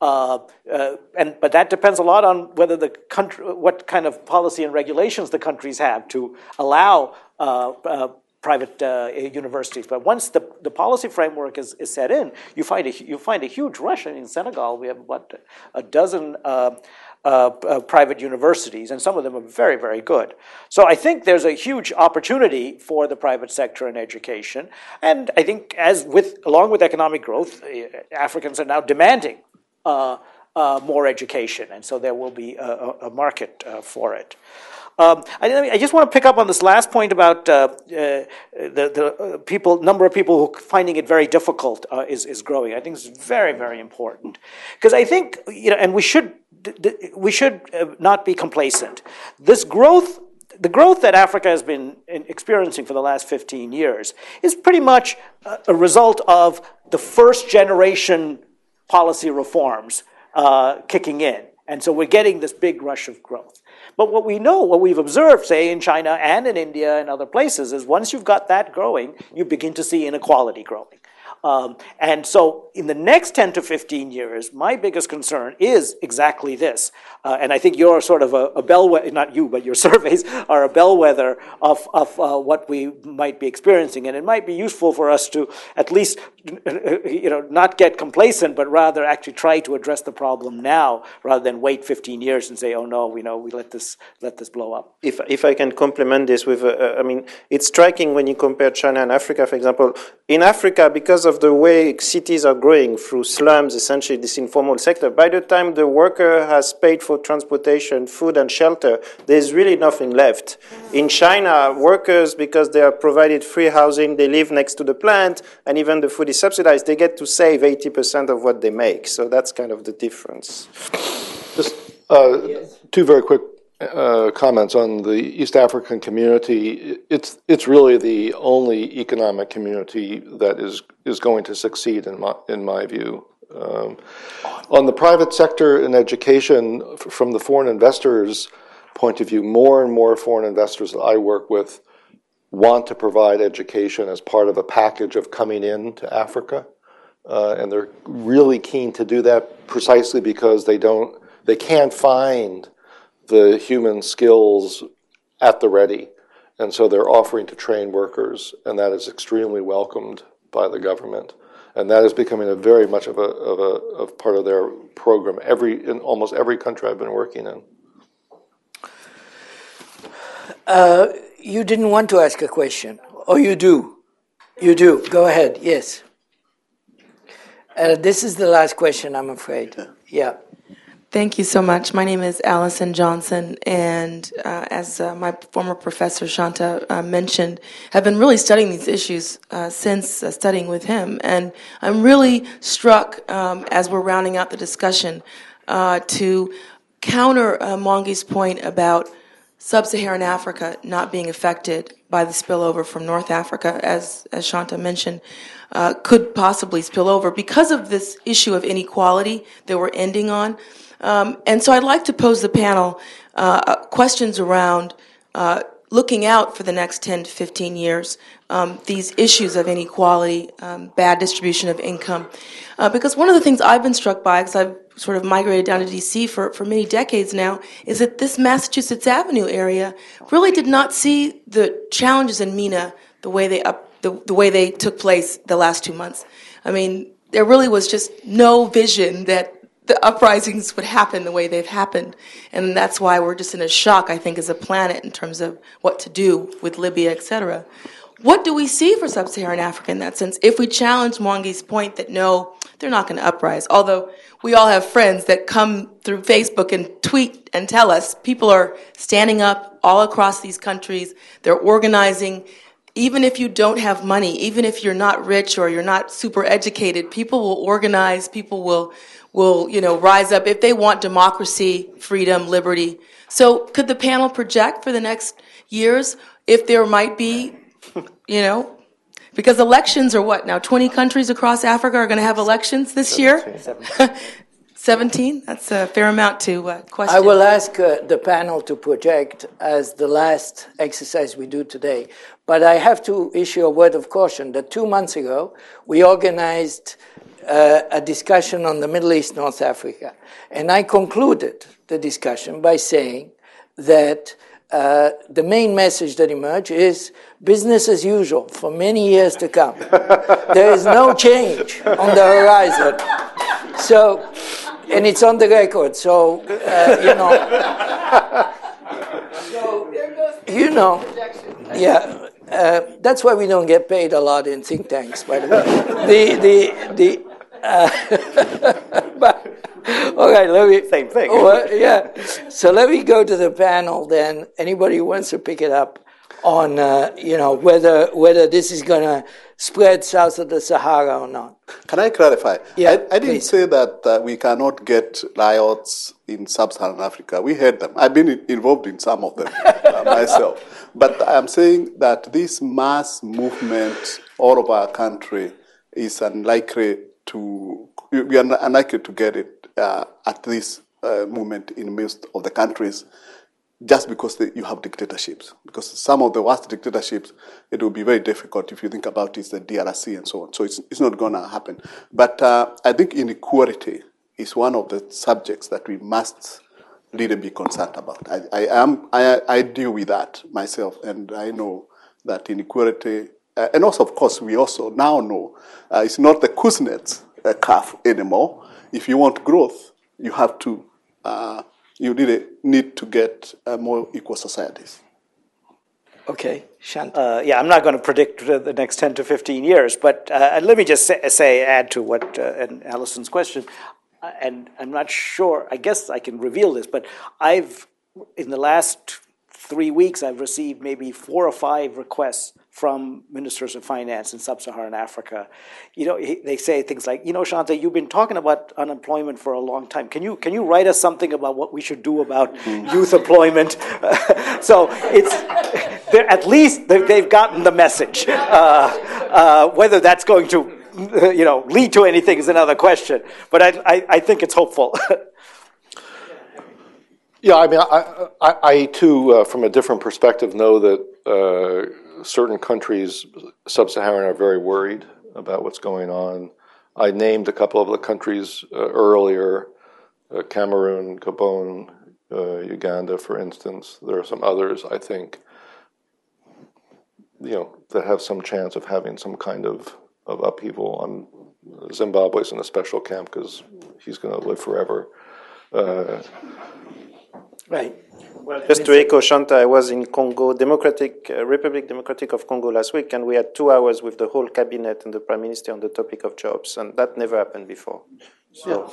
But that depends a lot on whether the country, what kind of policy and regulations the countries have to allow private universities. But once the policy framework is set in, you find a huge rush. In Senegal, we have about a dozen private universities, and some of them are very, very good. So I think there's a huge opportunity for the private sector in education. And I think along with economic growth, Africans are now demanding more education, and so there will be a market for it. I just want to pick up on this last point about the number of people who finding it very difficult is growing. I think it's very, very important because I think and we should not be complacent. The growth that Africa has been experiencing for the last 15 years is pretty much a result of the first generation policy reforms kicking in, and so we're getting this big rush of growth. But what we've observed, say, in China and in India and other places, is once you've got that growing, you begin to see inequality growing. And so in the next 10 to 15 years, my biggest concern is exactly this. And I think you're sort of a bellwether, not you, but your surveys are a bellwether of what we might be experiencing. And it might be useful for us to at least, not get complacent, but rather actually try to address the problem now rather than wait 15 years and say, oh no, we let this blow up. If I can complement this with, it's striking when you compare China and Africa, for example. In Africa, because of of the way cities are growing through slums, essentially this informal sector, by the time the worker has paid for transportation, food, and shelter, there's really nothing left. In China, workers, because they are provided free housing, they live next to the plant, and even the food is subsidized, they get to save 80% of what they make. So that's kind of the difference. Just two very quick comments on the East African community. It's really the only economic community that is going to succeed in my view. On the private sector and education, from the foreign investors' point of view, more and more foreign investors that I work with want to provide education as part of a package of coming into Africa, and they're really keen to do that precisely because they can't find the human skills at the ready, and so they're offering to train workers, and that is extremely welcomed by the government, and that is becoming a very much of a part of their program in almost every country I've been working in. You didn't want to ask a question, or you do? You do. Go ahead. Yes. This is the last question, I'm afraid. Yeah. Thank you so much. My name is Allison Johnson, and as my former professor Shanta mentioned, have been really studying these issues since studying with him. And I'm really struck, as we're rounding out the discussion, to counter Mwangi's point about sub-Saharan Africa not being affected by the spillover from North Africa, as Shanta mentioned, could possibly spill over because of this issue of inequality that we're ending on. And so I'd like to pose the panel questions around looking out for the next 10 to 15 years, these issues of inequality, bad distribution of income. Because one of the things I've been struck by, because I've sort of migrated down to D.C. for many decades now, is that this Massachusetts Avenue area really did not see the challenges in MENA the way they took place the last 2 months. I mean, there really was just no vision that the uprisings would happen the way they've happened. And that's why we're just in a shock, I think, as a planet in terms of what to do with Libya, et cetera. What do we see for sub-Saharan Africa in that sense? If we challenge Mwangi's point that no, they're not going to uprise, although we all have friends that come through Facebook and tweet and tell us people are standing up all across these countries, they're organizing. Even if you don't have money, even if you're not rich or you're not super educated, people will organize, people will rise up if they want democracy, freedom, liberty. So could the panel project for the next years if there might be, because elections are what now? 20 countries across Africa are going to have elections this year? 17? That's a fair amount to question. I will ask the panel to project as the last exercise we do today. But I have to issue a word of caution that 2 months ago, we organized a discussion on the Middle East, North Africa. And I concluded the discussion by saying that the main message that emerged is business as usual for many years to come. There is no change on the horizon. So, and it's on the record, so, yeah. That's why we don't get paid a lot in think tanks, by the way. All right, same thing. Yeah. So let me go to the panel then. Anybody who wants to pick it up on, whether this is going to spread south of the Sahara or not. Can I clarify? Yeah, I didn't say that we cannot get riots in sub-Saharan Africa. We had them. I've been involved in some of them myself. But I'm saying that this mass movement all over our country is unlikely to get it at this moment in most of the countries, just because you have dictatorships. Because some of the worst dictatorships, it will be very difficult if you think about it, the DRC and so on. So it's not going to happen. But I think inequality is one of the subjects that we must really be concerned about. I deal with that myself, and I know that inequality, and also, of course, we also now know it's not the Kuznets curve anymore. If you want growth, you have to, you really need to get more equal societies. Okay, Shanta. Yeah, I'm not going to predict the next 10 to 15 years, but let me just add to what and Allison's question, and I'm not sure, I guess I can reveal this, but in the last 3 weeks, I've received maybe 4 or 5 requests from ministers of finance in sub-Saharan Africa. They say things like, Shanta, you've been talking about unemployment for a long time. Can you write us something about what we should do about youth employment? So at least they've gotten the message. Whether that's going to lead to anything is another question. But I think it's hopeful. Yeah, I mean, I too, from a different perspective, know that certain countries, sub-Saharan, are very worried about what's going on. I named a couple of the countries earlier, Cameroon, Gabon, Uganda, for instance. There are some others, I think, that have some chance of having some kind of upheaval. Zimbabwe's in a special camp because he's going to live forever. Right. Well, just to echo Shanta, I was in Congo, Republic Democratic of Congo last week, and we had 2 hours with the whole cabinet and the prime minister on the topic of jobs, and that never happened before. So,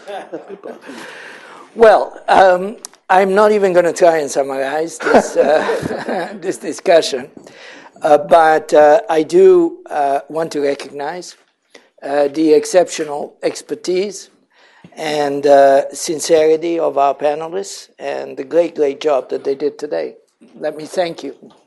well, I'm not even going to try and summarize this this discussion, but I do want to recognize the exceptional expertise and sincerity of our panelists and the great job that they did today. Let me thank you.